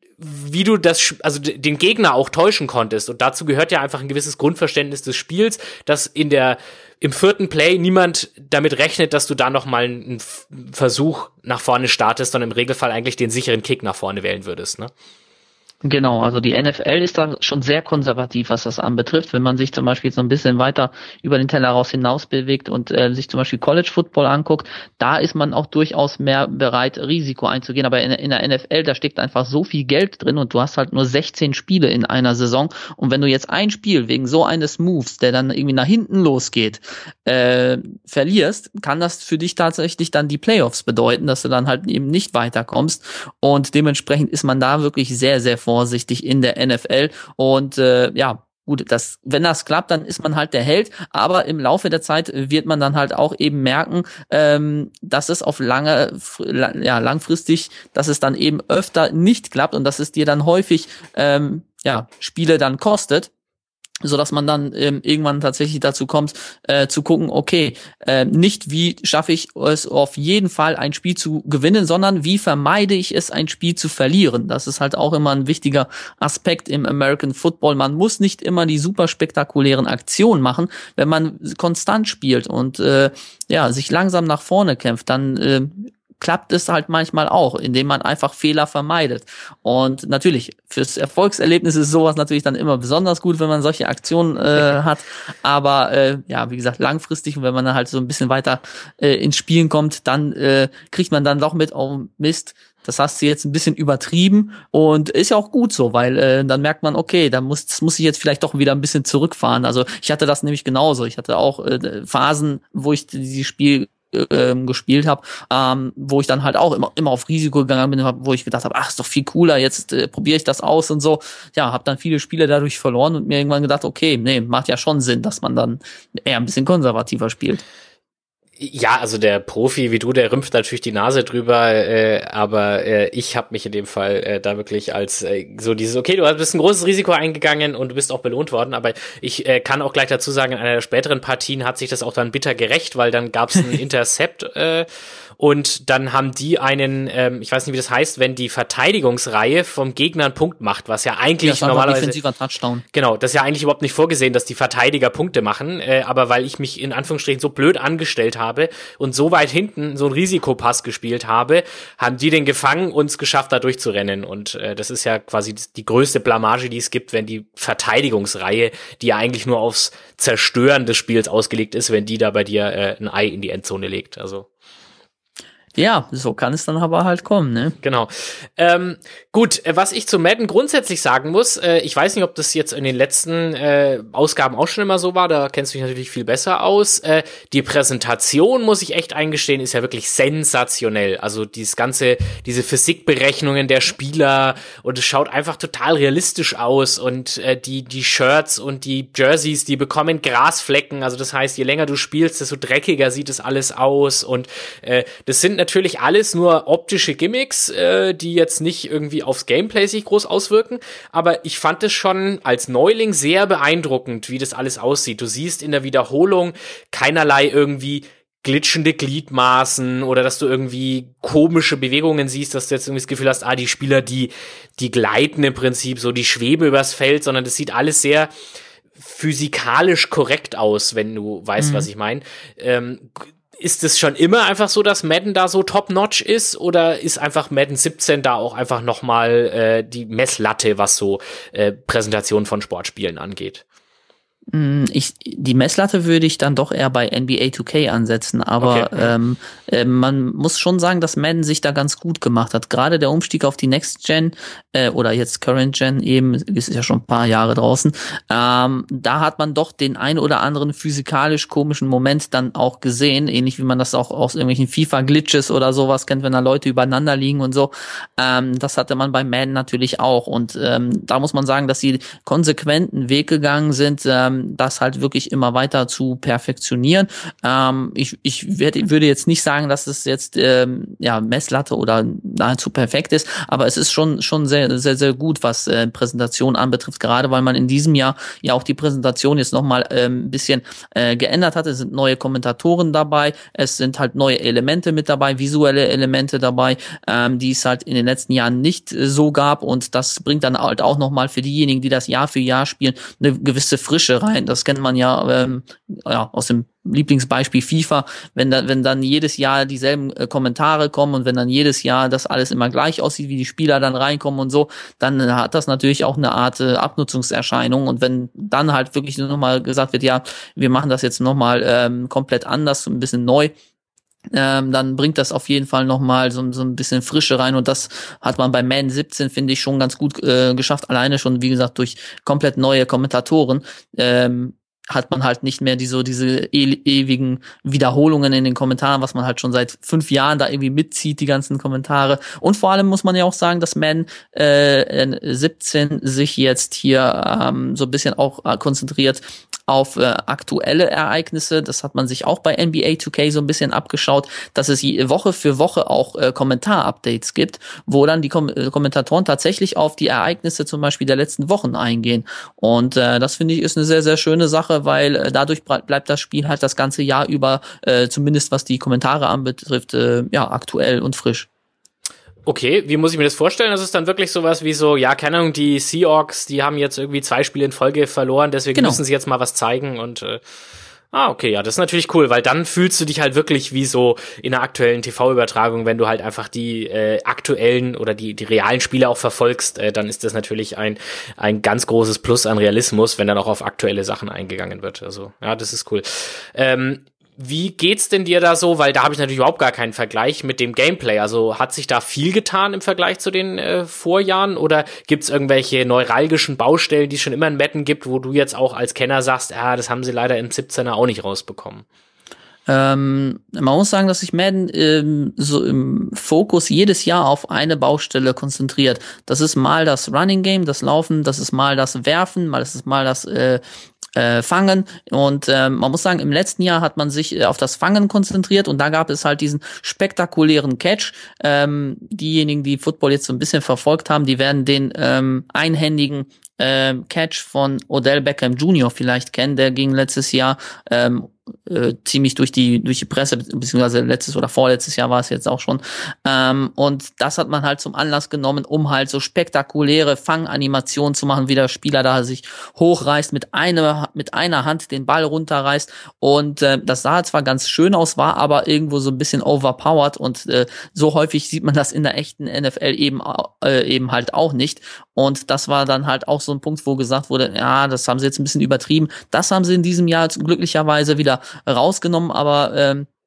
wie du das, also den Gegner auch täuschen konntest. Und dazu gehört ja einfach ein gewisses Grundverständnis des Spiels, dass in der im vierten Play niemand damit rechnet, dass du da noch mal einen Versuch nach vorne startest, sondern im Regelfall eigentlich den sicheren Kick nach vorne wählen würdest, ne? Genau, also die N F L ist da schon sehr konservativ, was das anbetrifft. Wenn man sich zum Beispiel so ein bisschen weiter über den Tellerrand hinaus bewegt und äh, sich zum Beispiel College Football anguckt, da ist man auch durchaus mehr bereit, Risiko einzugehen. Aber in, in der N F L, da steckt einfach so viel Geld drin und du hast halt nur sechzehn Spiele in einer Saison. Und wenn du jetzt ein Spiel wegen so eines Moves, der dann irgendwie nach hinten losgeht, äh, verlierst, kann das für dich tatsächlich dann die Playoffs bedeuten, dass du dann halt eben nicht weiterkommst. Und dementsprechend ist man da wirklich sehr, sehr vorsichtig. vorsichtig in der N F L und äh, ja, gut, das, wenn das klappt, dann ist man halt der Held, aber im Laufe der Zeit wird man dann halt auch eben merken, ähm, dass es auf lange, ja, langfristig, dass es dann eben öfter nicht klappt und dass es dir dann häufig ähm, ja, Spiele dann kostet, so dass man dann ähm, irgendwann tatsächlich dazu kommt, äh, zu gucken, okay, äh, nicht wie schaffe ich es auf jeden Fall ein Spiel zu gewinnen, sondern wie vermeide ich es, ein Spiel zu verlieren. Das ist halt auch immer ein wichtiger Aspekt im American Football. Man muss nicht immer die super spektakulären Aktionen machen, wenn man konstant spielt und äh, ja sich langsam nach vorne kämpft, dann äh, klappt es halt manchmal auch, indem man einfach Fehler vermeidet. Und natürlich, fürs Erfolgserlebnis ist sowas natürlich dann immer besonders gut, wenn man solche Aktionen äh, hat. Aber äh, ja, wie gesagt, langfristig, und wenn man dann halt so ein bisschen weiter äh, ins Spielen kommt, dann äh, kriegt man dann doch mit, oh Mist, das hast du jetzt ein bisschen übertrieben, und ist ja auch gut so, weil äh, dann merkt man, okay, da muss, das muss ich jetzt vielleicht doch wieder ein bisschen zurückfahren. Also ich hatte das nämlich genauso. Ich hatte auch äh, Phasen, wo ich dieses Spiel Ähm, gespielt habe, ähm, wo ich dann halt auch immer immer auf Risiko gegangen bin, wo ich gedacht habe, ach, ist doch viel cooler, jetzt äh, probiere ich das aus und so. Ja, habe dann viele Spiele dadurch verloren und mir irgendwann gedacht, okay, nee, macht ja schon Sinn, dass man dann eher ein bisschen konservativer spielt. Ja, also der Profi wie du, der rümpft natürlich die Nase drüber, äh, aber äh, ich habe mich in dem Fall äh, da wirklich als äh, so dieses, okay, du bist ein großes Risiko eingegangen und du bist auch belohnt worden, aber ich äh, kann auch gleich dazu sagen, in einer der späteren Partien hat sich das auch dann bitter gerecht, weil dann gab's ein Intercept äh, und dann haben die einen, ähm, ich weiß nicht, wie das heißt, wenn die Verteidigungsreihe vom Gegner einen Punkt macht, was ja eigentlich ja, normalerweise defensiver Touchdown. Genau, das ist ja eigentlich überhaupt nicht vorgesehen, dass die Verteidiger Punkte machen, äh, aber weil ich mich in Anführungsstrichen so blöd angestellt habe und so weit hinten so einen Risikopass gespielt habe, haben die den gefangen und es geschafft, da durchzurennen. Und äh, das ist ja quasi die größte Blamage, die es gibt, wenn die Verteidigungsreihe, die ja eigentlich nur aufs Zerstören des Spiels ausgelegt ist, wenn die da bei dir äh, ein Ei in die Endzone legt. Also Ja, so kann es dann aber halt kommen, ne? Genau. Ähm, gut, äh, was ich zu Madden grundsätzlich sagen muss, äh, ich weiß nicht, ob das jetzt in den letzten äh, Ausgaben auch schon immer so war, da kennst du dich natürlich viel besser aus. Äh, die Präsentation, muss ich echt eingestehen, ist ja wirklich sensationell. Also dieses ganze, diese Physikberechnungen der Spieler und es schaut einfach total realistisch aus und äh, die, die Shirts und die Jerseys, die bekommen Grasflecken, also das heißt, je länger du spielst, desto dreckiger sieht es alles aus und äh, das sind natürlich alles nur optische Gimmicks, äh, die jetzt nicht irgendwie aufs Gameplay sich groß auswirken, aber ich fand es schon als Neuling sehr beeindruckend, wie das alles aussieht. Du siehst in der Wiederholung keinerlei irgendwie glitschende Gliedmaßen oder dass du irgendwie komische Bewegungen siehst, dass du jetzt irgendwie das Gefühl hast, ah, die Spieler, die, die gleiten im Prinzip so, die schweben übers Feld, sondern das sieht alles sehr physikalisch korrekt aus, wenn du weißt, mhm. was ich meine. Ähm, Ist es schon immer einfach so, dass Madden da so top-notch ist oder ist einfach Madden siebzehn da auch einfach nochmal äh, die Messlatte, was so äh, Präsentation von Sportspielen angeht? Ich, die Messlatte würde ich dann doch eher bei N B A two K ansetzen, aber okay. ähm, äh, man muss schon sagen, dass Madden sich da ganz gut gemacht hat. Gerade der Umstieg auf die Next Gen äh, oder jetzt Current Gen eben, ist ja schon ein paar Jahre draußen, ähm, da hat man doch den ein oder anderen physikalisch komischen Moment dann auch gesehen, ähnlich wie man das auch aus irgendwelchen FIFA-Glitches oder sowas kennt, wenn da Leute übereinander liegen und so. Ähm, das hatte man bei Madden natürlich auch und ähm, da muss man sagen, dass sie konsequenten Weg gegangen sind, ähm, das halt wirklich immer weiter zu perfektionieren. Ähm, ich ich werd, würde jetzt nicht sagen, dass es jetzt ähm, ja Messlatte oder nahezu perfekt ist, aber es ist schon schon sehr sehr sehr gut, was äh, Präsentation anbetrifft, gerade weil man in diesem Jahr ja auch die Präsentation jetzt nochmal ähm, ein bisschen äh, geändert hat. Es sind neue Kommentatoren dabei, es sind halt neue Elemente mit dabei, visuelle Elemente dabei, ähm, die es halt in den letzten Jahren nicht äh, so gab und das bringt dann halt auch nochmal für diejenigen, die das Jahr für Jahr spielen, eine gewisse Frische rein. Das kennt man ja, ähm, ja aus dem Lieblingsbeispiel FIFA, wenn da, wenn dann jedes Jahr dieselben äh, Kommentare kommen und wenn dann jedes Jahr das alles immer gleich aussieht, wie die Spieler dann reinkommen und so, dann äh, hat das natürlich auch eine Art äh, Abnutzungserscheinung und wenn dann halt wirklich nur nochmal gesagt wird, ja, wir machen das jetzt nochmal ähm, komplett anders, ein bisschen neu, Ähm, dann bringt das auf jeden Fall nochmal so, so ein bisschen Frische rein und das hat man bei Madden siebzehn, finde ich, schon ganz gut äh, geschafft, alleine schon, wie gesagt, durch komplett neue Kommentatoren ähm, hat man halt nicht mehr die, so diese e- ewigen Wiederholungen in den Kommentaren, was man halt schon seit fünf Jahren da irgendwie mitzieht, die ganzen Kommentare. Und vor allem muss man ja auch sagen, dass Madden äh, siebzehn sich jetzt hier ähm, so ein bisschen auch äh, konzentriert auf äh, aktuelle Ereignisse. Das hat man sich auch bei N B A two K so ein bisschen abgeschaut, dass es je, Woche für Woche auch äh, Kommentar-Updates gibt, wo dann die Kom- äh, Kommentatoren tatsächlich auf die Ereignisse zum Beispiel der letzten Wochen eingehen. Und äh, das finde ich ist eine sehr, sehr schöne Sache, weil äh, dadurch bre- bleibt das Spiel halt das ganze Jahr über, äh, zumindest was die Kommentare anbetrifft, äh, ja, aktuell und frisch. Okay, wie muss ich mir das vorstellen? Das ist dann wirklich sowas wie so, ja, keine Ahnung, die Seahawks, die haben jetzt irgendwie zwei Spiele in Folge verloren, deswegen genau. müssen sie jetzt mal was zeigen und äh, ah, okay, ja, das ist natürlich cool, weil dann fühlst du dich halt wirklich wie so in einer aktuellen T V-Übertragung, wenn du halt einfach die äh, aktuellen oder die die realen Spiele auch verfolgst, äh, dann ist das natürlich ein ein ganz großes Plus an Realismus, wenn dann auch auf aktuelle Sachen eingegangen wird. Also, ja, das ist cool. Ähm, Wie geht's denn dir da so? Weil da habe ich natürlich überhaupt gar keinen Vergleich mit dem Gameplay. Also hat sich da viel getan im Vergleich zu den äh, Vorjahren oder gibt's irgendwelche neuralgischen Baustellen, die es schon immer in Madden gibt, wo du jetzt auch als Kenner sagst, ah, das haben sie leider im siebzehner auch nicht rausbekommen? Ähm, man muss sagen, dass sich Madden ähm, so im Fokus jedes Jahr auf eine Baustelle konzentriert. Das ist mal das Running Game, das Laufen, das ist mal das Werfen, mal das ist mal das äh, äh, Fangen und äh, man muss sagen, im letzten Jahr hat man sich äh, auf das Fangen konzentriert und da gab es halt diesen spektakulären Catch. Ähm, diejenigen, die Football jetzt so ein bisschen verfolgt haben, die werden den ähm, einhändigen äh, Catch von Odell Beckham Junior vielleicht kennen, der ging letztes Jahr ähm, äh, ziemlich durch die durch die Presse, beziehungsweise letztes oder vorletztes Jahr war es jetzt auch schon. Ähm, und das hat man halt zum Anlass genommen, um halt so spektakuläre Fanganimationen zu machen, wie der Spieler da sich hochreißt, mit einer mit einer Hand den Ball runterreißt. Und äh, das sah zwar ganz schön aus, war aber irgendwo so ein bisschen overpowered und äh, so häufig sieht man das in der echten N F L eben äh, eben halt auch nicht. Und das war dann halt auch so ein Punkt, wo gesagt wurde, ja, das haben sie jetzt ein bisschen übertrieben. Das haben sie in diesem Jahr glücklicherweise wieder rausgenommen, aber ähm,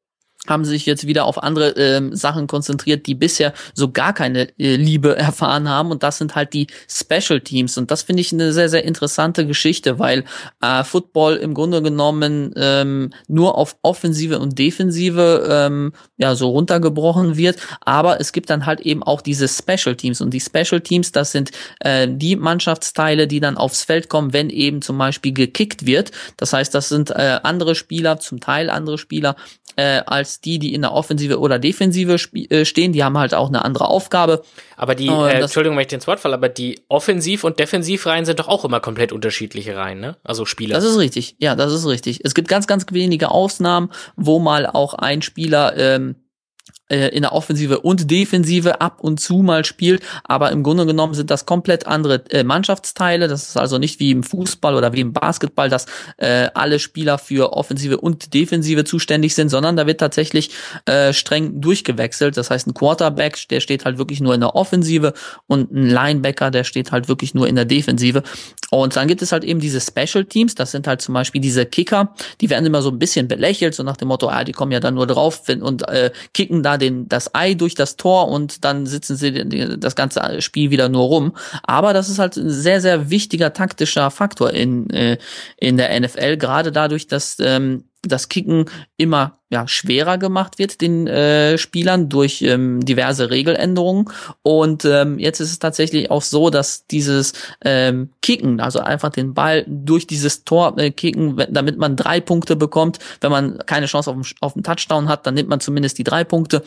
haben sich jetzt wieder auf andere ähm, Sachen konzentriert, die bisher so gar keine äh, Liebe erfahren haben. Und das sind halt die Special Teams. Und das finde ich eine sehr, sehr interessante Geschichte, weil äh, Football im Grunde genommen ähm, nur auf Offensive und Defensive ähm, ja so runtergebrochen wird. Aber es gibt dann halt eben auch diese Special Teams. Und die Special Teams, das sind äh, die Mannschaftsteile, die dann aufs Feld kommen, wenn eben zum Beispiel gekickt wird. Das heißt, das sind äh, andere Spieler, zum Teil andere Spieler, Äh, als die, die in der Offensive oder Defensive sp- äh, stehen. Die haben halt auch eine andere Aufgabe. Aber die, äh, Entschuldigung, wenn ich den ins Wort falle, aber die Offensiv- und Defensivreihen sind doch auch immer komplett unterschiedliche Reihen, ne? Also Spieler. Das ist richtig, ja, das ist richtig. Es gibt ganz, ganz wenige Ausnahmen, wo mal auch ein Spieler ähm, in der Offensive und Defensive ab und zu mal spielt, aber im Grunde genommen sind das komplett andere äh, Mannschaftsteile. Das ist also nicht wie im Fußball oder wie im Basketball, dass äh, alle Spieler für Offensive und Defensive zuständig sind, sondern da wird tatsächlich äh, streng durchgewechselt. Das heißt, ein Quarterback, der steht halt wirklich nur in der Offensive und ein Linebacker, der steht halt wirklich nur in der Defensive. Und dann gibt es halt eben diese Special Teams, das sind halt zum Beispiel diese Kicker, die werden immer so ein bisschen belächelt, so nach dem Motto, ah, die kommen ja dann nur drauf und äh, kicken da den das Ei durch das Tor und dann sitzen sie das ganze Spiel wieder nur rum. Aber das ist halt ein sehr, sehr wichtiger taktischer Faktor in äh, in der N F L, gerade dadurch, dass ähm, das Kicken immer ja schwerer gemacht wird den äh, Spielern durch ähm, diverse Regeländerungen. Und ähm, jetzt ist es tatsächlich auch so, dass dieses ähm, Kicken, also einfach den Ball durch dieses Tor äh, kicken, damit man drei Punkte bekommt. Wenn man keine Chance auf, auf einen Touchdown hat, dann nimmt man zumindest die drei Punkte.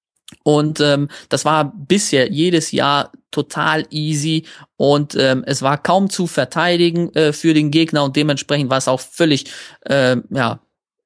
Und ähm, das war bisher jedes Jahr total easy und ähm, es war kaum zu verteidigen äh, für den Gegner und dementsprechend war es auch völlig äh, ja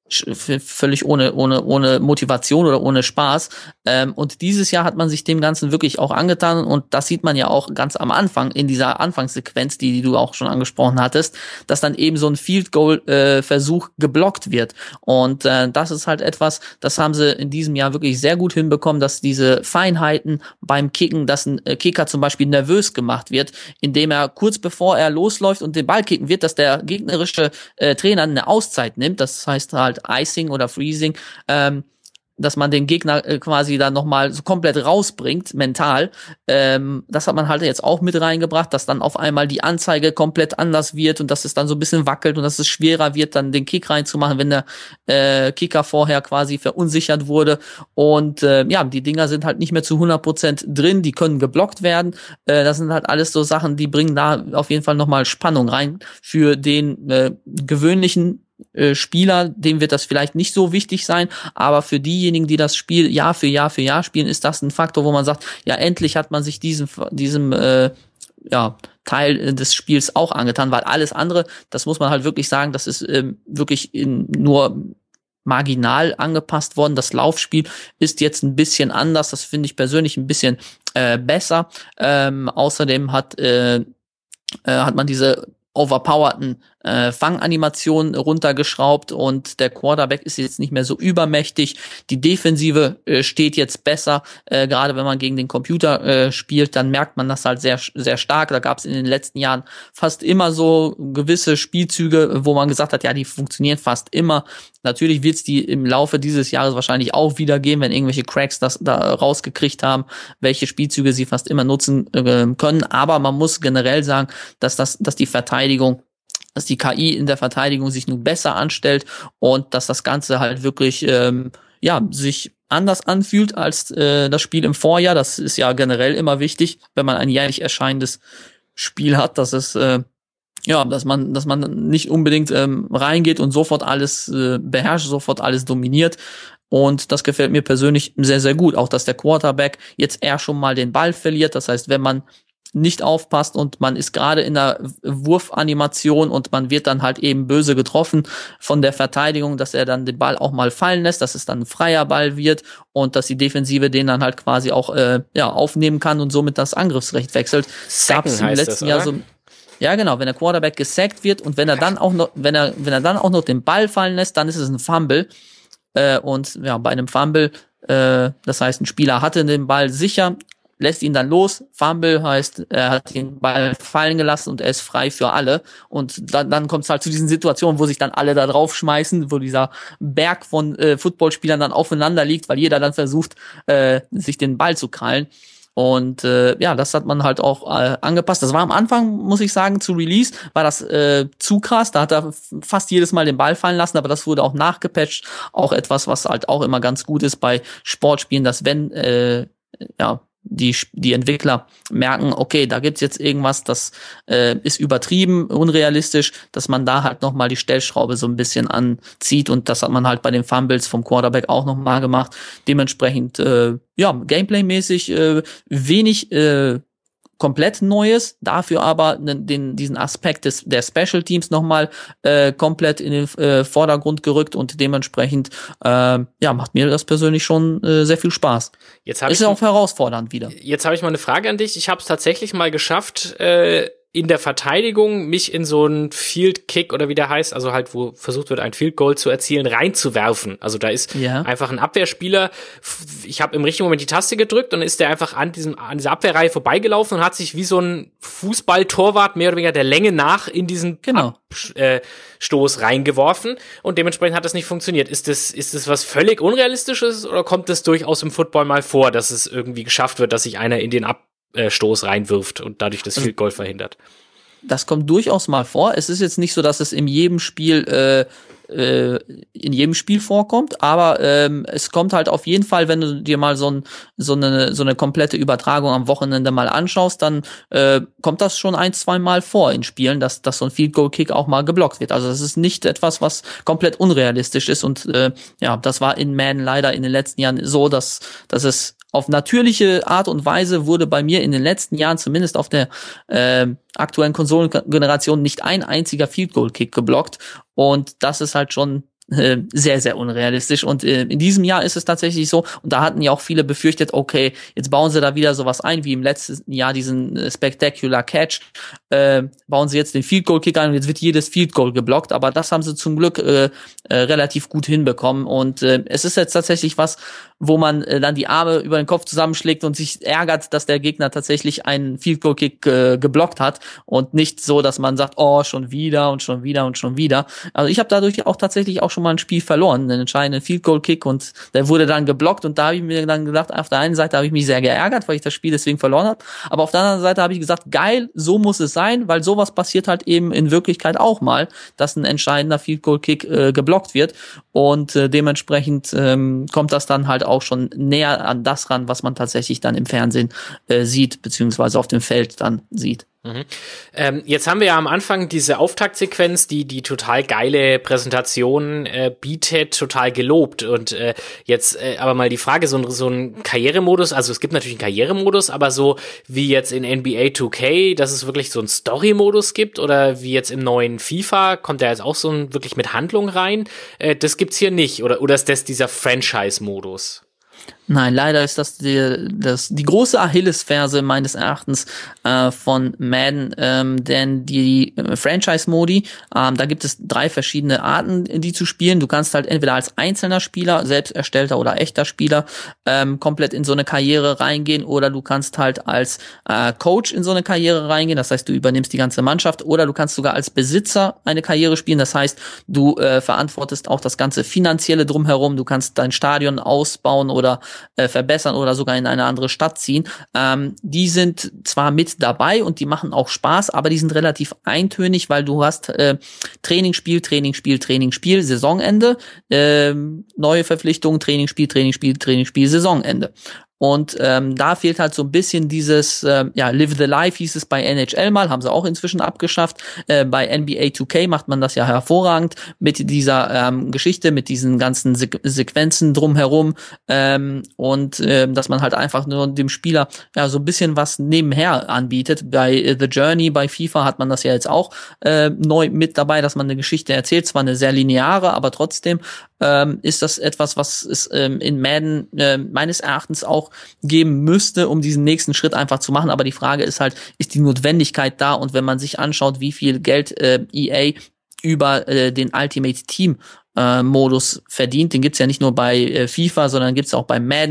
völlig ohne ohne ohne Motivation oder ohne Spaß. Ähm, und dieses Jahr hat man sich dem Ganzen wirklich auch angetan und das sieht man ja auch ganz am Anfang in dieser Anfangssequenz, die, die du auch schon angesprochen hattest, dass dann eben so ein Field Goal äh, Versuch geblockt wird. Und äh, das ist halt etwas, das haben sie in diesem Jahr wirklich sehr gut hinbekommen, dass diese Feinheiten beim Kicken, dass ein äh, Kicker zum Beispiel nervös gemacht wird, indem er kurz bevor er losläuft und den Ball kicken wird, dass der gegnerische äh, Trainer eine Auszeit nimmt. Das heißt halt Icing oder Freezing, ähm, dass man den Gegner äh, quasi dann nochmal so komplett rausbringt, mental. Ähm, das hat man halt jetzt auch mit reingebracht, dass dann auf einmal die Anzeige komplett anders wird und dass es dann so ein bisschen wackelt und dass es schwerer wird, dann den Kick reinzumachen, wenn der äh, Kicker vorher quasi verunsichert wurde. Und äh, ja, die Dinger sind halt nicht mehr zu hundert Prozent drin, die können geblockt werden. Äh, das sind halt alles so Sachen, die bringen da auf jeden Fall nochmal Spannung rein für den äh, gewöhnlichen Spieler, dem wird das vielleicht nicht so wichtig sein, aber für diejenigen, die das Spiel Jahr für Jahr für Jahr spielen, ist das ein Faktor, wo man sagt, ja, endlich hat man sich diesem diesem äh, ja, Teil des Spiels auch angetan, weil alles andere, das muss man halt wirklich sagen, das ist ähm, wirklich in nur marginal angepasst worden. Das Laufspiel ist jetzt ein bisschen anders, das finde ich persönlich ein bisschen äh, besser. Ähm, außerdem hat äh, äh, hat man diese overpowerten äh, Fanganimationen runtergeschraubt und der Quarterback ist jetzt nicht mehr so übermächtig. Die Defensive äh, steht jetzt besser. Äh, gerade wenn man gegen den Computer äh, spielt, dann merkt man das halt sehr sehr stark. Da gab es in den letzten Jahren fast immer so gewisse Spielzüge, wo man gesagt hat, ja, die funktionieren fast immer. Natürlich wird es die im Laufe dieses Jahres wahrscheinlich auch wieder geben, wenn irgendwelche Cracks das da rausgekriegt haben, welche Spielzüge sie fast immer nutzen äh, können. Aber man muss generell sagen, dass das, dass die Verteidigung, dass die K I in der Verteidigung sich nun besser anstellt und dass das Ganze halt wirklich ähm, ja sich anders anfühlt als äh, das Spiel im Vorjahr. Das ist ja generell immer wichtig, wenn man ein jährlich erscheinendes Spiel hat, dass es äh, ja, dass man, dass man nicht unbedingt ähm, reingeht und sofort alles äh, beherrscht, sofort alles dominiert. Und das gefällt mir persönlich sehr, sehr gut. Auch, dass der Quarterback jetzt eher schon mal den Ball verliert. Das heißt, wenn man nicht aufpasst und man ist gerade in der Wurfanimation und man wird dann halt eben böse getroffen von der Verteidigung, dass er dann den Ball auch mal fallen lässt, dass es dann ein freier Ball wird und dass die Defensive den dann halt quasi auch äh, ja aufnehmen kann und somit das Angriffsrecht wechselt. Gab es im letzten das, Jahr so. Ja, genau, wenn der Quarterback gesackt wird und wenn er dann auch noch, wenn er, wenn er dann auch noch den Ball fallen lässt, dann ist es ein Fumble. Äh, und ja, bei einem Fumble, äh, das heißt, ein Spieler hatte den Ball sicher, lässt ihn dann los, Fumble heißt, er hat den Ball fallen gelassen und er ist frei für alle und dann, dann kommt es halt zu diesen Situationen, wo sich dann alle da drauf schmeißen, wo dieser Berg von äh, Footballspielern dann aufeinander liegt, weil jeder dann versucht, äh, sich den Ball zu krallen. Und äh, ja, das hat man halt auch äh, angepasst. Das war am Anfang, muss ich sagen, zu Release war das äh, zu krass. Da hat er fast jedes Mal den Ball fallen lassen, aber das wurde auch nachgepatcht. Auch etwas, was halt auch immer ganz gut ist bei Sportspielen, dass wenn äh, ja die die Entwickler merken, okay, da gibt's jetzt irgendwas, das äh, ist übertrieben, unrealistisch, dass man da halt nochmal die Stellschraube so ein bisschen anzieht und das hat man halt bei den Fumbles vom Quarterback auch nochmal gemacht. Dementsprechend, äh, ja, Gameplay-mäßig äh, wenig äh, komplett Neues, dafür aber den diesen Aspekt des der Special Teams nochmal äh, komplett in den äh, Vordergrund gerückt und dementsprechend äh, ja macht mir das persönlich schon äh, sehr viel Spaß. Jetzt hab ist ich auch herausfordernd wieder. Jetzt habe ich mal eine Frage an dich. Ich habe es tatsächlich mal geschafft, äh, in der Verteidigung mich in so einen Field Kick oder wie der heißt, also halt, wo versucht wird, ein Field Goal zu erzielen, reinzuwerfen. Also da ist ja. einfach ein Abwehrspieler, ich habe im richtigen Moment die Taste gedrückt und ist der einfach an diesem an dieser Abwehrreihe vorbeigelaufen und hat sich wie so ein Fußballtorwart mehr oder weniger der Länge nach in diesen genau. Abstoß reingeworfen und dementsprechend hat das nicht funktioniert. Ist das ist das was völlig Unrealistisches oder kommt das durchaus im Football mal vor, dass es irgendwie geschafft wird, dass sich einer in den Ab Stoß reinwirft und dadurch das Field Goal verhindert? Das kommt durchaus mal vor. Es ist jetzt nicht so, dass es in jedem Spiel äh, äh, in jedem Spiel vorkommt, aber ähm, es kommt halt auf jeden Fall, wenn du dir mal so, ein, so eine so eine komplette Übertragung am Wochenende mal anschaust, dann äh, kommt das schon ein, zwei Mal vor in Spielen, dass, dass so ein Field Goal Kick auch mal geblockt wird. Also das ist nicht etwas, was komplett unrealistisch ist und äh, ja, das war in Madden leider in den letzten Jahren so, dass, dass es auf natürliche Art und Weise wurde bei mir in den letzten Jahren, zumindest auf der äh, aktuellen Konsolengeneration, nicht ein einziger Field Goal Kick geblockt. Und das ist halt schon äh, sehr, sehr unrealistisch. Und äh, in diesem Jahr ist es tatsächlich so, und da hatten ja auch viele befürchtet, okay, jetzt bauen sie da wieder sowas ein, wie im letzten Jahr diesen äh, Spectacular Catch, äh, bauen sie jetzt den Field Goal Kick ein und jetzt wird jedes Field Goal geblockt. Aber das haben sie zum Glück äh, äh, relativ gut hinbekommen. Und äh, es ist jetzt tatsächlich was, wo man äh, dann die Arme über den Kopf zusammenschlägt und sich ärgert, dass der Gegner tatsächlich einen Field Goal Kick äh, geblockt hat und nicht so, dass man sagt, oh, schon wieder und schon wieder und schon wieder. Also ich habe dadurch auch tatsächlich auch schon mal ein Spiel verloren, einen entscheidenden Field Goal Kick und der wurde dann geblockt und da habe ich mir dann gedacht, auf der einen Seite habe ich mich sehr geärgert, weil ich das Spiel deswegen verloren habe, aber auf der anderen Seite habe ich gesagt, geil, so muss es sein, weil sowas passiert halt eben in Wirklichkeit auch mal, dass ein entscheidender Field Goal Kick äh, geblockt wird und äh, dementsprechend ähm, kommt das dann halt auch schon näher an das ran, was man tatsächlich dann im Fernsehen äh, sieht, beziehungsweise auf dem Feld dann sieht. Mhm. Ähm, jetzt haben wir ja am Anfang diese Auftaktsequenz, die die total geile Präsentation äh, bietet, total gelobt. Und äh, jetzt äh, aber mal die Frage, so ein, so ein Karrieremodus, also es gibt natürlich einen Karrieremodus, aber so wie jetzt in N B A two K, dass es wirklich so einen Story-Modus gibt oder wie jetzt im neuen FIFA, kommt da jetzt auch so ein wirklich mit Handlung rein, äh, das gibt's hier nicht. Oder, oder ist das dieser Franchise-Modus? Nein, leider ist das die, das die große Achillesferse meines Erachtens äh, von Madden, ähm, denn die äh, Franchise-Modi, ähm, da gibt es drei verschiedene Arten, die zu spielen. Du kannst halt entweder als einzelner Spieler, selbst erstellter oder echter Spieler, ähm, komplett in so eine Karriere reingehen, oder du kannst halt als äh, Coach in so eine Karriere reingehen, das heißt, du übernimmst die ganze Mannschaft, oder du kannst sogar als Besitzer eine Karriere spielen, das heißt, du äh, verantwortest auch das ganze Finanzielle drumherum, du kannst dein Stadion ausbauen oder Äh, verbessern oder sogar in eine andere Stadt ziehen. Ähm, die sind zwar mit dabei und die machen auch Spaß, aber die sind relativ eintönig, weil du hast äh, Trainingsspiel, Trainingsspiel, Trainingsspiel, Saisonende, äh, neue Verpflichtungen, Trainingsspiel, Trainingsspiel, Trainingsspiel, Saisonende. Und ähm, da fehlt halt so ein bisschen dieses, äh, ja, Live the Life hieß es bei N H L mal, haben sie auch inzwischen abgeschafft. Äh, bei N B A two K macht man das ja hervorragend mit dieser ähm, Geschichte, mit diesen ganzen Se- Sequenzen drumherum ähm, und äh, dass man halt einfach nur dem Spieler ja so ein bisschen was nebenher anbietet. Bei äh, The Journey, bei FIFA hat man das ja jetzt auch äh, neu mit dabei, dass man eine Geschichte erzählt, zwar eine sehr lineare, aber trotzdem ähm, ist das etwas, was es ähm, in Madden äh, meines Erachtens auch geben müsste, um diesen nächsten Schritt einfach zu machen. Aber die Frage ist halt, ist die Notwendigkeit da? Und wenn man sich anschaut, wie viel Geld äh, E A über äh, den Ultimate Team äh, Modus verdient, den gibt's ja nicht nur bei äh, FIFA, sondern gibt's auch bei Madden.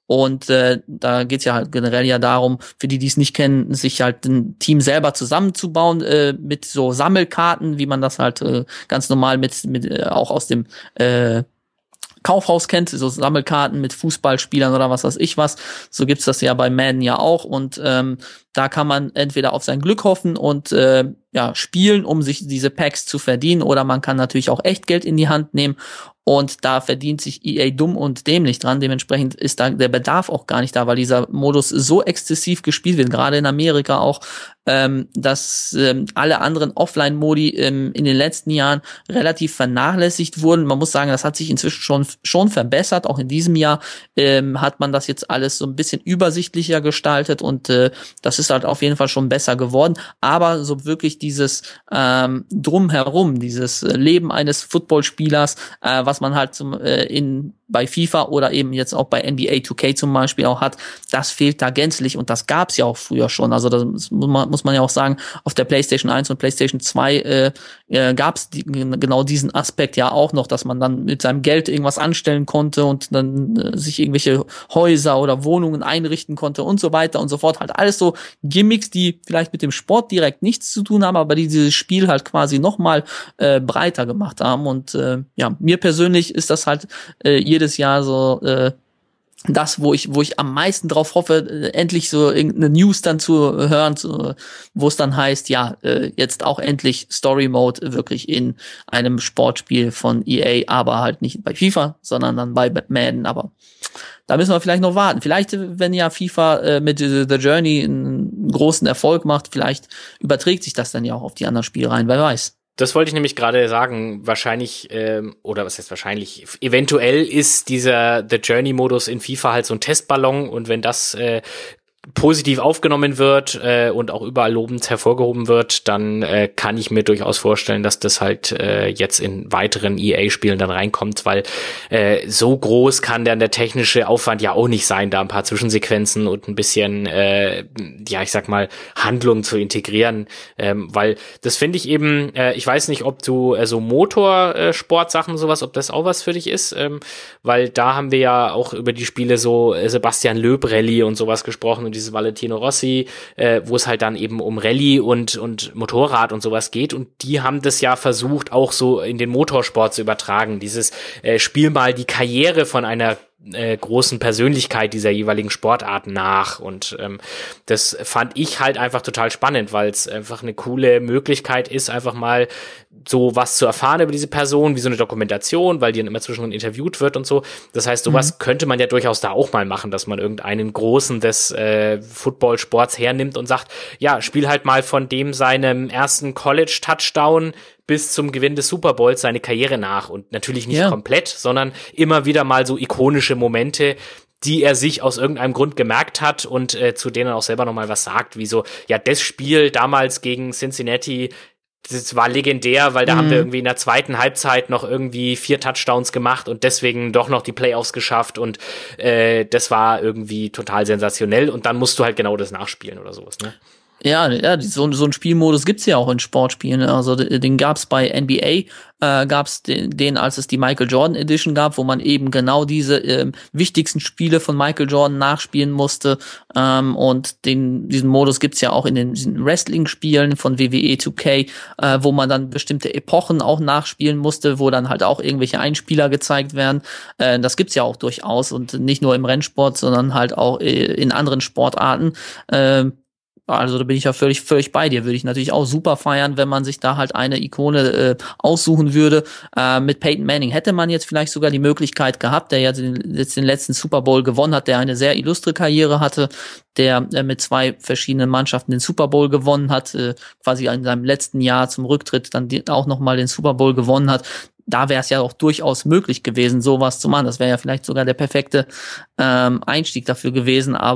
Und äh, da geht's ja halt generell ja darum, für die, die es nicht kennen, sich halt ein Team selber zusammenzubauen äh, mit so Sammelkarten, wie man das halt äh, ganz normal mit mit äh, auch aus dem äh, Kaufhaus kennt, so Sammelkarten mit Fußballspielern oder was weiß ich was. So gibt's das ja bei Madden ja auch. Und ähm, da kann man entweder auf sein Glück hoffen und äh, ja spielen, um sich diese Packs zu verdienen, oder man kann natürlich auch Echtgeld in die Hand nehmen. Und da verdient sich E A dumm und dämlich dran. Dementsprechend ist da der Bedarf auch gar nicht da, weil dieser Modus so exzessiv gespielt wird, gerade in Amerika auch, ähm, dass ähm, alle anderen Offline-Modi ähm, in den letzten Jahren relativ vernachlässigt wurden. Man muss sagen, das hat sich inzwischen schon schon verbessert. Auch in diesem Jahr ähm, hat man das jetzt alles so ein bisschen übersichtlicher gestaltet und äh, das ist halt auf jeden Fall schon besser geworden. Aber so wirklich dieses ähm, Drumherum, dieses Leben eines Footballspielers, äh, was man halt zum, äh, in bei FIFA oder eben jetzt auch bei N B A zwei K zum Beispiel auch hat, das fehlt da gänzlich und das gab's ja auch früher schon. Also das muss man, muss man ja auch sagen, auf der PlayStation eins und PlayStation zwei äh, äh, gab's die, genau diesen Aspekt ja auch noch, dass man dann mit seinem Geld irgendwas anstellen konnte und dann äh, sich irgendwelche Häuser oder Wohnungen einrichten konnte und so weiter und so fort. Halt alles so Gimmicks, die vielleicht mit dem Sport direkt nichts zu tun haben, aber die dieses Spiel halt quasi nochmal äh, breiter gemacht haben. Und äh, ja, mir persönlich ist das halt äh, jedes Jahr so äh, das, wo ich wo ich am meisten drauf hoffe, äh, endlich so irgendeine News dann zu hören, zu, wo es dann heißt, ja, äh, jetzt auch endlich Story Mode wirklich in einem Sportspiel von E A, aber halt nicht bei FIFA, sondern dann bei Madden. Aber da müssen wir vielleicht noch warten. Vielleicht, wenn ja FIFA äh, mit The Journey einen großen Erfolg macht, vielleicht überträgt sich das dann ja auch auf die anderen Spiele rein, wer weiß. Das wollte ich nämlich gerade sagen. Wahrscheinlich, ähm, oder was heißt wahrscheinlich, eventuell ist dieser The Journey-Modus in FIFA halt so ein Testballon, und wenn das äh, positiv aufgenommen wird äh, und auch überall lobend hervorgehoben wird, dann äh, kann ich mir durchaus vorstellen, dass das halt äh, jetzt in weiteren E A-Spielen dann reinkommt, weil äh, so groß kann dann der technische Aufwand ja auch nicht sein, da ein paar Zwischensequenzen und ein bisschen, äh, ja, ich sag mal, Handlung zu integrieren, ähm, weil das finde ich eben, äh, ich weiß nicht, ob du äh, so Motorsportsachen, sowas, ob das auch was für dich ist, ähm, weil da haben wir ja auch über die Spiele so äh, Sebastian Loeb Rallye und sowas gesprochen, und dieses Valentino Rossi, äh, wo es halt dann eben um Rallye und und Motorrad und sowas geht, und die haben das ja versucht, auch so in den Motorsport zu übertragen. Dieses äh, Spiel mal die Karriere von einer äh, großen Persönlichkeit dieser jeweiligen Sportart nach, und ähm, das fand ich halt einfach total spannend, weil es einfach eine coole Möglichkeit ist, einfach mal so was zu erfahren über diese Person, wie so eine Dokumentation, weil die dann immer zwischendrin interviewt wird und so. Das heißt, sowas mhm. könnte man ja durchaus da auch mal machen, dass man irgendeinen Großen des äh, Footballsports hernimmt und sagt, ja, spiel halt mal von dem seinem ersten College-Touchdown bis zum Gewinn des Super Bowls seine Karriere nach, und natürlich nicht ja. komplett, sondern immer wieder mal so ikonische Momente, die er sich aus irgendeinem Grund gemerkt hat und äh, zu denen er auch selber nochmal was sagt, wie so, ja, das Spiel damals gegen Cincinnati, das war legendär, weil da mhm. haben wir irgendwie in der zweiten Halbzeit noch irgendwie vier Touchdowns gemacht und deswegen doch noch die Playoffs geschafft, und äh, das war irgendwie total sensationell, und dann musst du halt genau das nachspielen oder sowas, ne? Ja, ja, so, so ein Spielmodus gibt's ja auch in Sportspielen. Also den gab's bei N B A, äh, gab's den, den, als es die Michael Jordan Edition gab, wo man eben genau diese äh, wichtigsten Spiele von Michael Jordan nachspielen musste. Ähm, und den diesen Modus gibt's ja auch in den Wrestling-Spielen von W W E zwei K, äh, wo man dann bestimmte Epochen auch nachspielen musste, wo dann halt auch irgendwelche Einspieler gezeigt werden. Äh, das gibt's ja auch durchaus, und nicht nur im Rennsport, sondern halt auch äh, in anderen Sportarten. Äh, Also da bin ich ja völlig völlig bei dir. Würde ich natürlich auch super feiern, wenn man sich da halt eine Ikone äh, aussuchen würde. Äh, mit Peyton Manning hätte man jetzt vielleicht sogar die Möglichkeit gehabt, der jetzt den, jetzt den letzten Super Bowl gewonnen hat, der eine sehr illustre Karriere hatte, der äh, mit zwei verschiedenen Mannschaften den Super Bowl gewonnen hat, äh, quasi in seinem letzten Jahr zum Rücktritt dann die, auch nochmal den Super Bowl gewonnen hat. Da wäre es ja auch durchaus möglich gewesen, sowas zu machen. Das wäre ja vielleicht sogar der perfekte ähm, Einstieg dafür gewesen, aber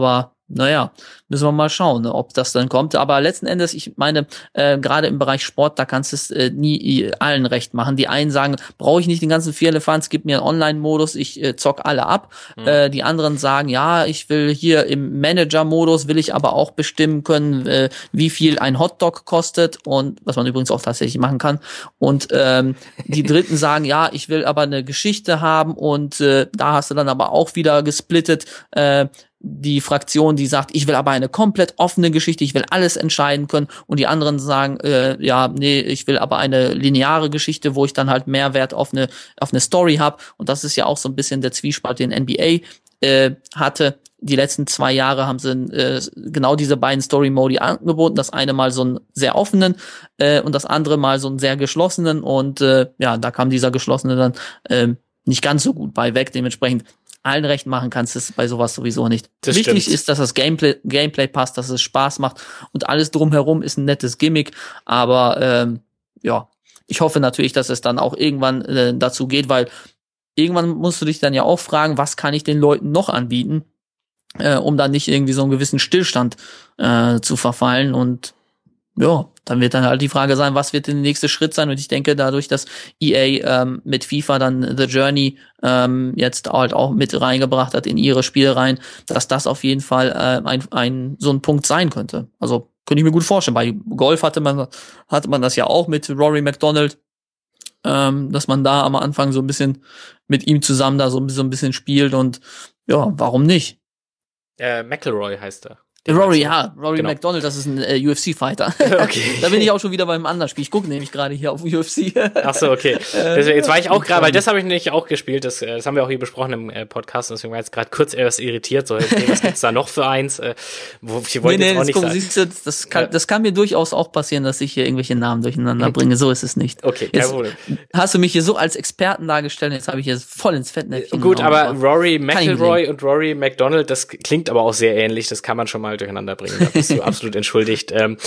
Naja, müssen wir mal schauen, ne, ob das dann kommt. Aber letzten Endes, ich meine, äh, gerade im Bereich Sport, da kannst du es äh, nie allen recht machen. Die einen sagen, brauche ich nicht den ganzen Vierlefanz, gib mir einen Online-Modus, ich äh, zock alle ab. Mhm. Äh, die anderen sagen, ja, ich will hier im Manager-Modus, will ich aber auch bestimmen können, äh, wie viel ein Hotdog kostet und was man übrigens auch tatsächlich machen kann. Und ähm, die Dritten sagen, ja, ich will aber eine Geschichte haben und äh, da hast du dann aber auch wieder gesplittet, äh, die Fraktion, die sagt, ich will aber eine komplett offene Geschichte, ich will alles entscheiden können, und die anderen sagen, äh, ja, nee, ich will aber eine lineare Geschichte, wo ich dann halt mehr Wert auf eine auf eine Story habe, und das ist ja auch so ein bisschen der Zwiespalt, den N B A äh, hatte. Die letzten zwei Jahre haben sie äh, genau diese beiden Story-Modi angeboten, das eine mal so einen sehr offenen äh, und das andere mal so einen sehr geschlossenen, und äh, ja, da kam dieser geschlossene dann äh, nicht ganz so gut bei weg, dementsprechend allen recht machen kannst du es bei sowas sowieso nicht. Das Wichtig stimmt. ist, dass das Gameplay, Gameplay passt, dass es Spaß macht, und alles drumherum ist ein nettes Gimmick, aber ähm, ja, ich hoffe natürlich, dass es dann auch irgendwann äh, dazu geht, weil irgendwann musst du dich dann ja auch fragen, was kann ich den Leuten noch anbieten, äh, um dann nicht irgendwie so einen gewissen Stillstand äh, zu verfallen, und ja, dann wird dann halt die Frage sein, was wird der nächste Schritt sein, und ich denke, dadurch, dass E A ähm, mit FIFA dann The Journey ähm, jetzt halt auch mit reingebracht hat in ihre Spielereien, dass das auf jeden Fall äh, ein, ein so ein Punkt sein könnte. Also könnte ich mir gut vorstellen. Bei Golf hatte man hatte man das ja auch mit Rory McDonald, ähm, dass man da am Anfang so ein bisschen mit ihm zusammen da so, so ein bisschen spielt, und ja, warum nicht? Äh, McIlroy heißt er. Rory, ja, Rory genau. McDonald, das ist ein äh, U F C-Fighter. Okay. Da bin ich auch schon wieder beim anderen Spiel. Ich gucke nämlich gerade hier auf U F C. Ach so, okay. Deswegen, jetzt war ich auch gerade, weil das habe ich nämlich auch gespielt, das, das haben wir auch hier besprochen im äh, Podcast, deswegen war ich jetzt gerade kurz etwas irritiert, so, okay, was gibt's da noch für eins? Äh, wo, ich wollte nee, nee, jetzt auch nicht guck, sagen. Siehst du, das, kann, das kann mir durchaus auch passieren, dass ich hier irgendwelche Namen durcheinander bringe, so ist es nicht. Okay, kein jetzt Problem. Hast du mich hier so als Experten dargestellt, jetzt habe ich jetzt voll ins Fettnäpfchen. Gut, aber Rory McIlroy und Rory McDonald, das klingt aber auch sehr ähnlich, das kann man schon mal durcheinander bringen. Bist du absolut entschuldigt. Ähm,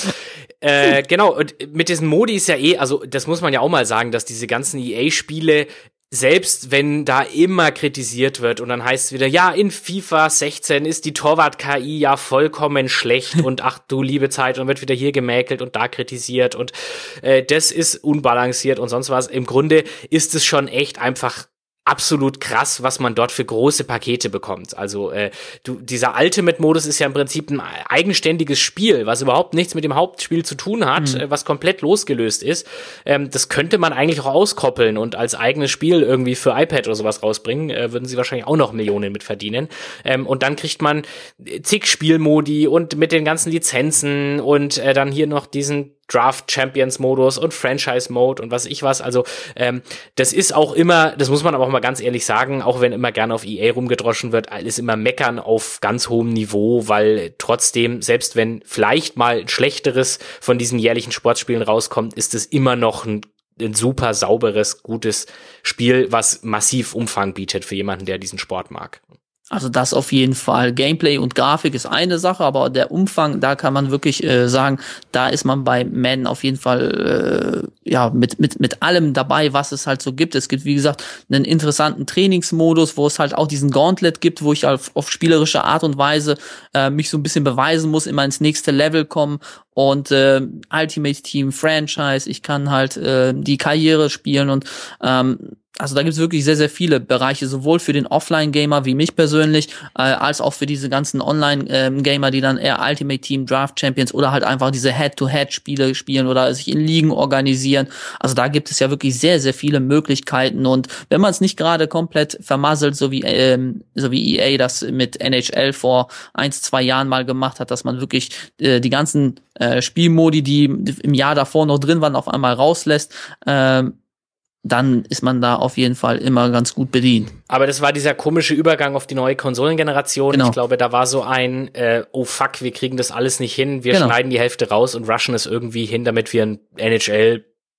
äh, genau, und mit diesen Modi ist ja eh, also das muss man ja auch mal sagen, dass diese ganzen E A-Spiele, selbst wenn da immer kritisiert wird und dann heißt es wieder, ja, in FIFA sechzehn ist die Torwart-K I ja vollkommen schlecht und ach du liebe Zeit, und wird wieder hier gemäkelt und da kritisiert und äh, das ist unbalanciert und sonst was. Im Grunde ist es schon echt einfach absolut krass, was man dort für große Pakete bekommt. Also äh, du, dieser Ultimate-Modus ist ja im Prinzip ein eigenständiges Spiel, was überhaupt nichts mit dem Hauptspiel zu tun hat, mhm. äh, was komplett losgelöst ist. Ähm, das könnte man eigentlich auch auskoppeln und als eigenes Spiel irgendwie für iPad oder sowas rausbringen, äh, würden sie wahrscheinlich auch noch Millionen mit verdienen. Ähm, und dann kriegt man zig Spielmodi und mit den ganzen Lizenzen und äh, dann hier noch diesen Draft Champions Modus und Franchise Mode und was ich was. Also ähm, das ist auch immer, das muss man aber auch mal ganz ehrlich sagen, auch wenn immer gerne auf E A rumgedroschen wird, ist immer Meckern auf ganz hohem Niveau, weil trotzdem, selbst wenn vielleicht mal ein schlechteres von diesen jährlichen Sportspielen rauskommt, ist es immer noch ein, ein super sauberes, gutes Spiel, was massiv Umfang bietet für jemanden, der diesen Sport mag. Also das auf jeden Fall. Gameplay und Grafik ist eine Sache, aber der Umfang, da kann man wirklich äh, sagen, da ist man bei Madden auf jeden Fall äh, ja mit mit mit allem dabei, was es halt so gibt. Es gibt, wie gesagt, einen interessanten Trainingsmodus, wo es halt auch diesen Gauntlet gibt, wo ich auf, auf spielerische Art und Weise äh, mich so ein bisschen beweisen muss, immer ins nächste Level kommen. Und äh, Ultimate Team Franchise, ich kann halt äh, die Karriere spielen, und ähm, also da gibt's wirklich sehr, sehr viele Bereiche, sowohl für den Offline-Gamer wie mich persönlich, äh, als auch für diese ganzen Online-Gamer, ähm, die dann eher Ultimate Team, Draft Champions oder halt einfach diese Head-to-Head-Spiele spielen oder sich in Ligen organisieren. Also da gibt es ja wirklich sehr, sehr viele Möglichkeiten, und wenn man es nicht gerade komplett vermasselt, so wie ähm, so wie E A das mit N H L vor eins, zwei Jahren mal gemacht hat, dass man wirklich äh, die ganzen äh, Spielmodi, die im Jahr davor noch drin waren, auf einmal rauslässt, ähm, dann ist man da auf jeden Fall immer ganz gut bedient. Aber das war dieser komische Übergang auf die neue Konsolengeneration. Genau. Ich glaube, da war so ein, äh, oh fuck, wir kriegen das alles nicht hin, wir genau. schneiden die Hälfte raus und rushen es irgendwie hin, damit wir ein N H L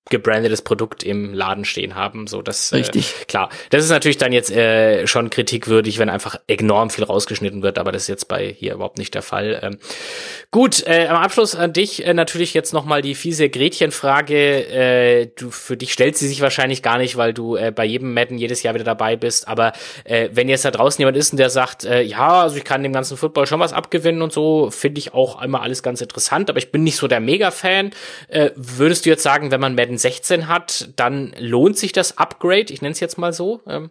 gebrandetes Produkt im Laden stehen haben, so das Richtig. Äh, klar. Das ist natürlich dann jetzt äh, schon kritikwürdig, wenn einfach enorm viel rausgeschnitten wird, aber das ist jetzt bei hier überhaupt nicht der Fall. Ähm, gut, äh, am Abschluss an dich äh, natürlich jetzt noch mal die fiese Gretchenfrage. Äh, du für dich stellt sie sich wahrscheinlich gar nicht, weil du äh, bei jedem Madden jedes Jahr wieder dabei bist. Aber äh, wenn jetzt da draußen jemand ist und der sagt, äh, ja, also ich kann dem ganzen Football schon was abgewinnen und so, finde ich auch immer alles ganz interessant, aber ich bin nicht so der Mega-Fan. Äh, würdest du jetzt sagen, wenn man Madden sechzehn hat, dann lohnt sich das Upgrade? Ich nenne es jetzt mal so. Ähm.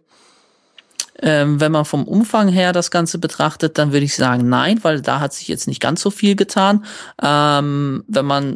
Ähm, wenn man vom Umfang her das Ganze betrachtet, dann würde ich sagen, nein, weil da hat sich jetzt nicht ganz so viel getan. Ähm, wenn man,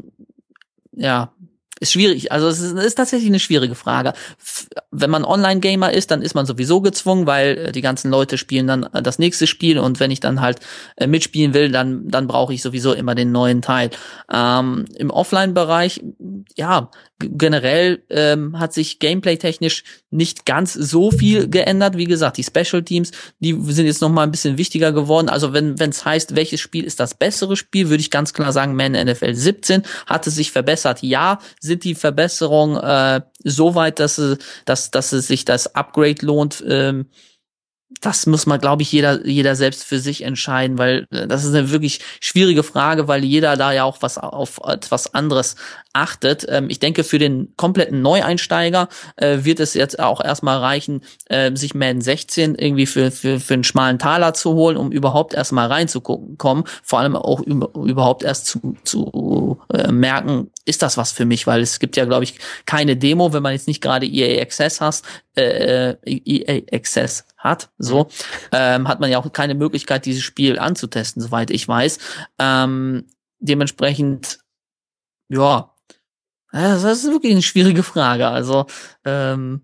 ja, ist schwierig, also es ist, ist tatsächlich eine schwierige Frage. F- Wenn man Online-Gamer ist, dann ist man sowieso gezwungen, weil äh, die ganzen Leute spielen dann äh, das nächste Spiel und wenn ich dann halt äh, mitspielen will, dann dann brauche ich sowieso immer den neuen Teil. Ähm, Im Offline-Bereich, ja, g- generell ähm, hat sich gameplay-technisch nicht ganz so viel geändert. Wie gesagt, die Special Teams, die sind jetzt noch mal ein bisschen wichtiger geworden. Also wenn wenn es heißt, welches Spiel ist das bessere Spiel, würde ich ganz klar sagen, Madden N F L siebzehn hat es sich verbessert. Ja, sind die Verbesserungen äh, so weit, dass es, dass, dass es sich das Upgrade lohnt. Ähm, das muss man, glaube ich, jeder, jeder selbst für sich entscheiden, weil äh, das ist eine wirklich schwierige Frage, weil jeder da ja auch was auf etwas anderes achtet. Ähm, ich denke, für den kompletten Neueinsteiger äh, wird es jetzt auch erstmal reichen, äh, sich Madden sechzehn irgendwie für, für, für einen schmalen Taler zu holen, um überhaupt erstmal reinzukommen, vor allem auch über, überhaupt erst zu, zu äh, merken, ist das was für mich, weil es gibt ja, glaube ich, keine Demo, wenn man jetzt nicht gerade E A Access hat, äh, E A Access hat, so, ähm, hat man ja auch keine Möglichkeit, dieses Spiel anzutesten, soweit ich weiß. Ähm, dementsprechend, ja, das ist wirklich eine schwierige Frage. Also, ähm,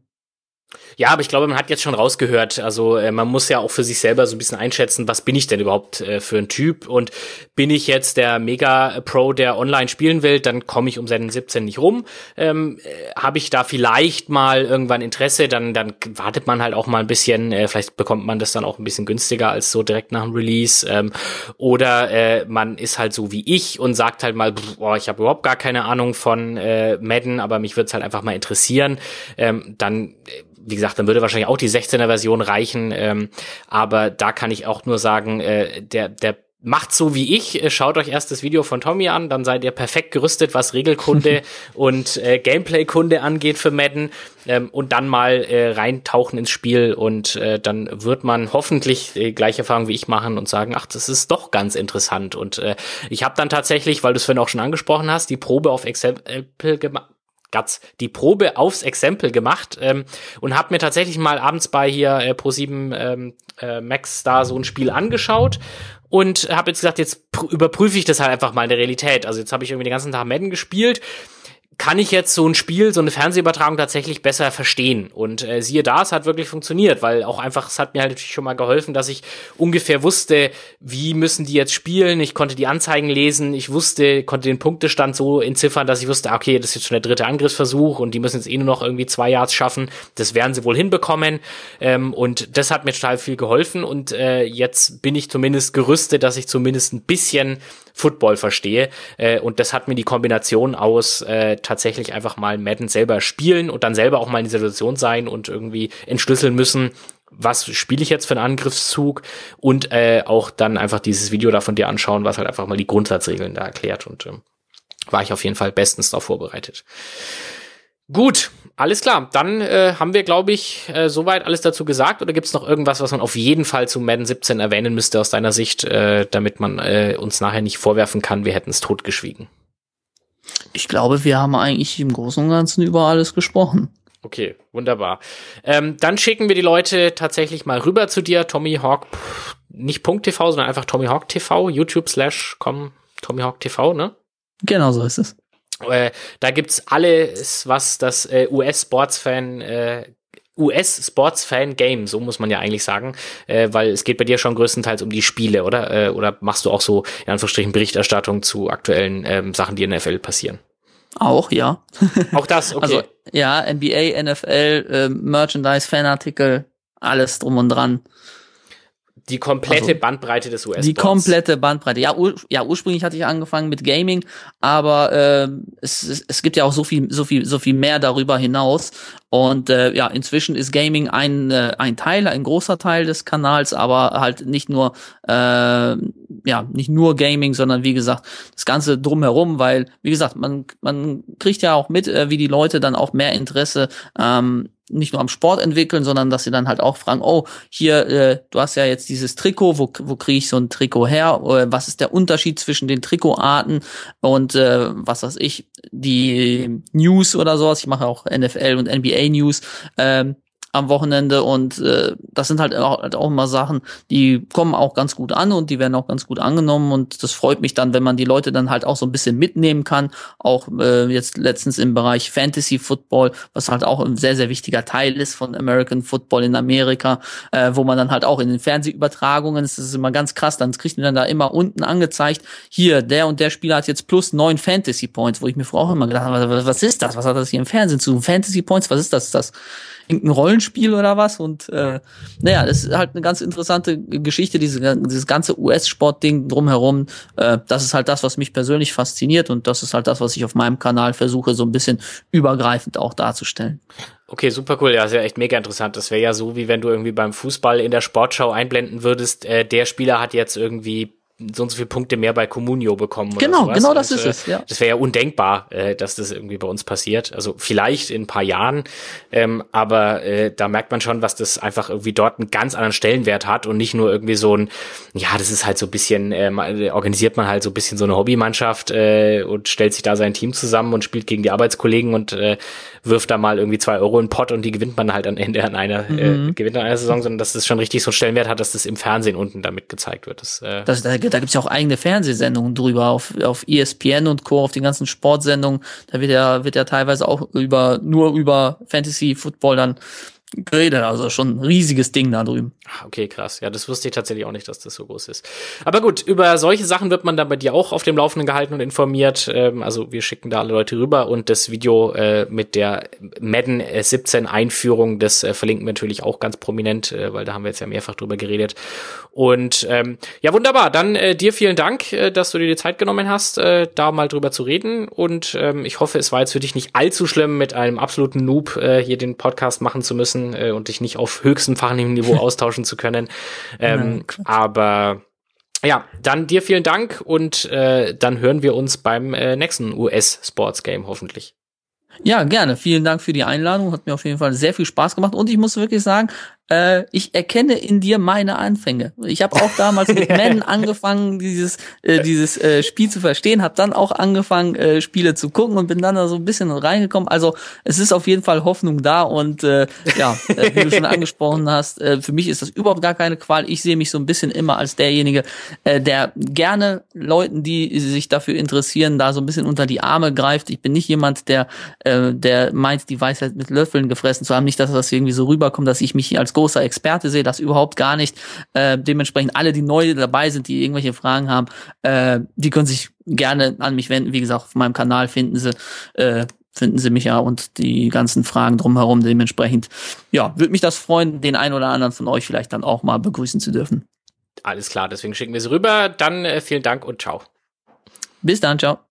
Ja, aber ich glaube, man hat jetzt schon rausgehört, also äh, man muss ja auch für sich selber so ein bisschen einschätzen, was bin ich denn überhaupt äh, für ein Typ und bin ich jetzt der Mega-Pro, der online spielen will, dann komme ich um Madden siebzehn nicht rum. Ähm, äh, Habe ich da vielleicht mal irgendwann Interesse, dann dann wartet man halt auch mal ein bisschen, äh, vielleicht bekommt man das dann auch ein bisschen günstiger als so direkt nach dem Release. Ähm, oder äh, man ist halt so wie ich und sagt halt mal, boah, ich habe überhaupt gar keine Ahnung von äh, Madden, aber mich würde es halt einfach mal interessieren. Ähm, dann äh, Wie gesagt, dann würde wahrscheinlich auch die sechzehner Version reichen, ähm, aber da kann ich auch nur sagen, äh, der der macht so wie ich, äh, schaut euch erst das Video von Tommy an, dann seid ihr perfekt gerüstet, was Regelkunde und äh, Gameplay-Kunde angeht für Madden, ähm, und dann mal äh, reintauchen ins Spiel und äh, dann wird man hoffentlich die gleiche Erfahrung wie ich machen und sagen, ach, das ist doch ganz interessant und äh, ich habe dann tatsächlich, weil du es vorhin auch schon angesprochen hast, die Probe auf Exempel gemacht, Gatz, die Probe aufs Exempel gemacht ähm, und habe mir tatsächlich mal abends bei hier äh, Pro sieben ähm, äh, Max da so ein Spiel angeschaut und habe jetzt gesagt, jetzt pr- überprüfe ich das halt einfach mal in der Realität. Also jetzt habe ich irgendwie den ganzen Tag Madden gespielt. Kann ich jetzt so ein Spiel, so eine Fernsehübertragung tatsächlich besser verstehen? Und äh, siehe da, es hat wirklich funktioniert, weil auch einfach, es hat mir halt natürlich schon mal geholfen, dass ich ungefähr wusste, wie müssen die jetzt spielen. Ich konnte die Anzeigen lesen, ich wusste, konnte den Punktestand so entziffern, dass ich wusste, okay, das ist jetzt schon der dritte Angriffsversuch und die müssen jetzt eh nur noch irgendwie zwei Yards schaffen. Das werden sie wohl hinbekommen. Ähm, und das hat mir total viel geholfen und äh, jetzt bin ich zumindest gerüstet, dass ich zumindest ein bisschen Football verstehe. Äh, und das hat mir die Kombination aus äh, tatsächlich einfach mal Madden selber spielen und dann selber auch mal in der Situation sein und irgendwie entschlüsseln müssen, was spiele ich jetzt für einen Angriffszug und äh, auch dann einfach dieses Video da von dir anschauen, was halt einfach mal die Grundsatzregeln da erklärt und ähm, war ich auf jeden Fall bestens darauf vorbereitet. Gut, alles klar. Dann äh, haben wir, glaube ich, äh, soweit alles dazu gesagt. Oder gibt es noch irgendwas, was man auf jeden Fall zu Madden siebzehn erwähnen müsste aus deiner Sicht, äh, damit man äh, uns nachher nicht vorwerfen kann, wir hätten es totgeschwiegen? ich glaube, wir haben eigentlich im Großen und Ganzen über alles gesprochen. Okay, wunderbar. Ähm, dann schicken wir die Leute tatsächlich mal rüber zu dir, Tommy Hawk, pff, nicht .tv, sondern einfach Tommy Hawk T V, YouTube slash com Tommy Hawk T V, ne? Genau so ist es. Äh, da gibt's alles, was das äh, U S-Sportsfan äh, U S-Sportsfan-Game, so muss man ja eigentlich sagen, äh, weil es geht bei dir schon größtenteils um die Spiele, oder? Äh, oder machst du auch so, in Anführungsstrichen, Berichterstattung zu aktuellen ähm, Sachen, die in der N F L passieren? Auch, ja. Auch das, okay. Also, ja, N B A, N F L, äh, Merchandise, Fanartikel, alles drum und dran. Die komplette Also, Bandbreite des U S-Sports. Die komplette Bandbreite. Ja, ur, ja, ursprünglich hatte ich angefangen mit Gaming, aber äh, es, es, es gibt ja auch so viel, so viel, so viel mehr darüber hinaus. Und äh, ja, inzwischen ist Gaming ein äh, ein Teil, ein großer Teil des Kanals, aber halt nicht nur äh, ja nicht nur Gaming, sondern wie gesagt das Ganze drumherum, weil wie gesagt man man kriegt ja auch mit, äh, wie die Leute dann auch mehr Interesse ähm, nicht nur am Sport entwickeln, sondern dass sie dann halt auch fragen, oh, hier, äh, du hast ja jetzt dieses Trikot, wo, wo kriege ich so ein Trikot her? Äh, was ist der Unterschied zwischen den Trikotarten und äh, was weiß ich, die News oder sowas. Ich mache auch N F L und N B A News ähm, am Wochenende und äh, das sind halt auch, halt auch immer Sachen, die kommen auch ganz gut an und die werden auch ganz gut angenommen und das freut mich dann, wenn man die Leute dann halt auch so ein bisschen mitnehmen kann, auch äh, jetzt letztens im Bereich Fantasy Football, was halt auch ein sehr, sehr wichtiger Teil ist von American Football in Amerika, äh, wo man dann halt auch in den Fernsehübertragungen, das ist immer ganz krass, dann kriegt man dann da immer unten angezeigt, hier, der und der Spieler hat jetzt plus neun Fantasy Points, wo ich mir vorher auch immer gedacht habe, was ist das, was hat das hier im Fernsehen zu, Fantasy Points, was ist das, ist das irgendein Rollenspiel oder was und äh, naja, das ist halt eine ganz interessante Geschichte, diese, dieses ganze U S-Sport-Ding drumherum, äh, das ist halt das, was mich persönlich fasziniert und das ist halt das, was ich auf meinem Kanal versuche, so ein bisschen übergreifend auch darzustellen. Okay, super cool. Ja, ist ja echt mega interessant. Das wäre ja so, wie wenn du irgendwie beim Fußball in der Sportschau einblenden würdest, äh, der Spieler hat jetzt irgendwie so und so viele Punkte mehr bei Comunio bekommen. Oder genau, sowas. genau das und, ist äh, es, ja. Das wäre ja undenkbar, äh, dass das irgendwie bei uns passiert. Also vielleicht in ein paar Jahren, ähm, aber äh, da merkt man schon, was das einfach irgendwie dort einen ganz anderen Stellenwert hat und nicht nur irgendwie so ein, ja, das ist halt so ein bisschen, äh, organisiert man halt so ein bisschen so eine Hobbymannschaft äh, und stellt sich da sein Team zusammen und spielt gegen die Arbeitskollegen und äh, wirft da mal irgendwie zwei Euro in den Pott und die gewinnt man halt am Ende an einer, mhm. äh, gewinnt an einer Saison, sondern dass das schon richtig so einen Stellenwert hat, dass das im Fernsehen unten damit gezeigt wird. Das, äh, das, da, da gibt's ja auch eigene Fernsehsendungen drüber, auf, auf E S P N und Co., auf den ganzen Sportsendungen, da wird ja, wird ja teilweise auch über, nur über Fantasy Football dann geredet, also schon ein riesiges Ding da drüben. Okay, krass. Ja, das wusste ich tatsächlich auch nicht, dass das so groß ist. Aber gut, über solche Sachen wird man dann bei dir auch auf dem Laufenden gehalten und informiert. Ähm, also wir schicken da alle Leute rüber und das Video äh, mit der Madden siebzehn Einführung, das äh, verlinken wir natürlich auch ganz prominent, äh, weil da haben wir jetzt ja mehrfach drüber geredet. Und ähm, ja, wunderbar. Dann äh, dir vielen Dank, äh, dass du dir die Zeit genommen hast, äh, da mal drüber zu reden. Und ähm, ich hoffe, es war jetzt für dich nicht allzu schlimm, mit einem absoluten Noob äh, hier den Podcast machen zu müssen und dich nicht auf höchstem fachlichem Niveau austauschen zu können. Ähm, ja, aber ja, dann dir vielen Dank und äh, dann hören wir uns beim äh, nächsten U S-Sports-Game hoffentlich. Ja, gerne. Vielen Dank für die Einladung. Hat mir auf jeden Fall sehr viel Spaß gemacht. Und ich muss wirklich sagen, äh, ich erkenne in dir meine Anfänge. Ich habe auch damals mit Madden angefangen, dieses äh, dieses äh, Spiel zu verstehen, habe dann auch angefangen, äh, Spiele zu gucken und bin dann da so ein bisschen reingekommen. Also es ist auf jeden Fall Hoffnung da und äh, ja, äh, wie du schon angesprochen hast, äh, für mich ist das überhaupt gar keine Qual. Ich sehe mich so ein bisschen immer als derjenige, äh, der gerne Leuten, die sich dafür interessieren, da so ein bisschen unter die Arme greift. Ich bin nicht jemand, der äh, der meint, die Weisheit mit Löffeln gefressen zu haben. Nicht, dass das irgendwie so rüberkommt, dass ich mich hier als großer Experte sehe, das überhaupt gar nicht. Äh, dementsprechend alle, die neu dabei sind, die irgendwelche Fragen haben, äh, die können sich gerne an mich wenden. Wie gesagt, auf meinem Kanal finden sie äh, finden sie mich ja und die ganzen Fragen drumherum. Dementsprechend, ja, würde mich das freuen, den einen oder anderen von euch vielleicht dann auch mal begrüßen zu dürfen. Alles klar, deswegen schicken wir sie rüber. Dann äh, vielen Dank und ciao. Bis dann, ciao.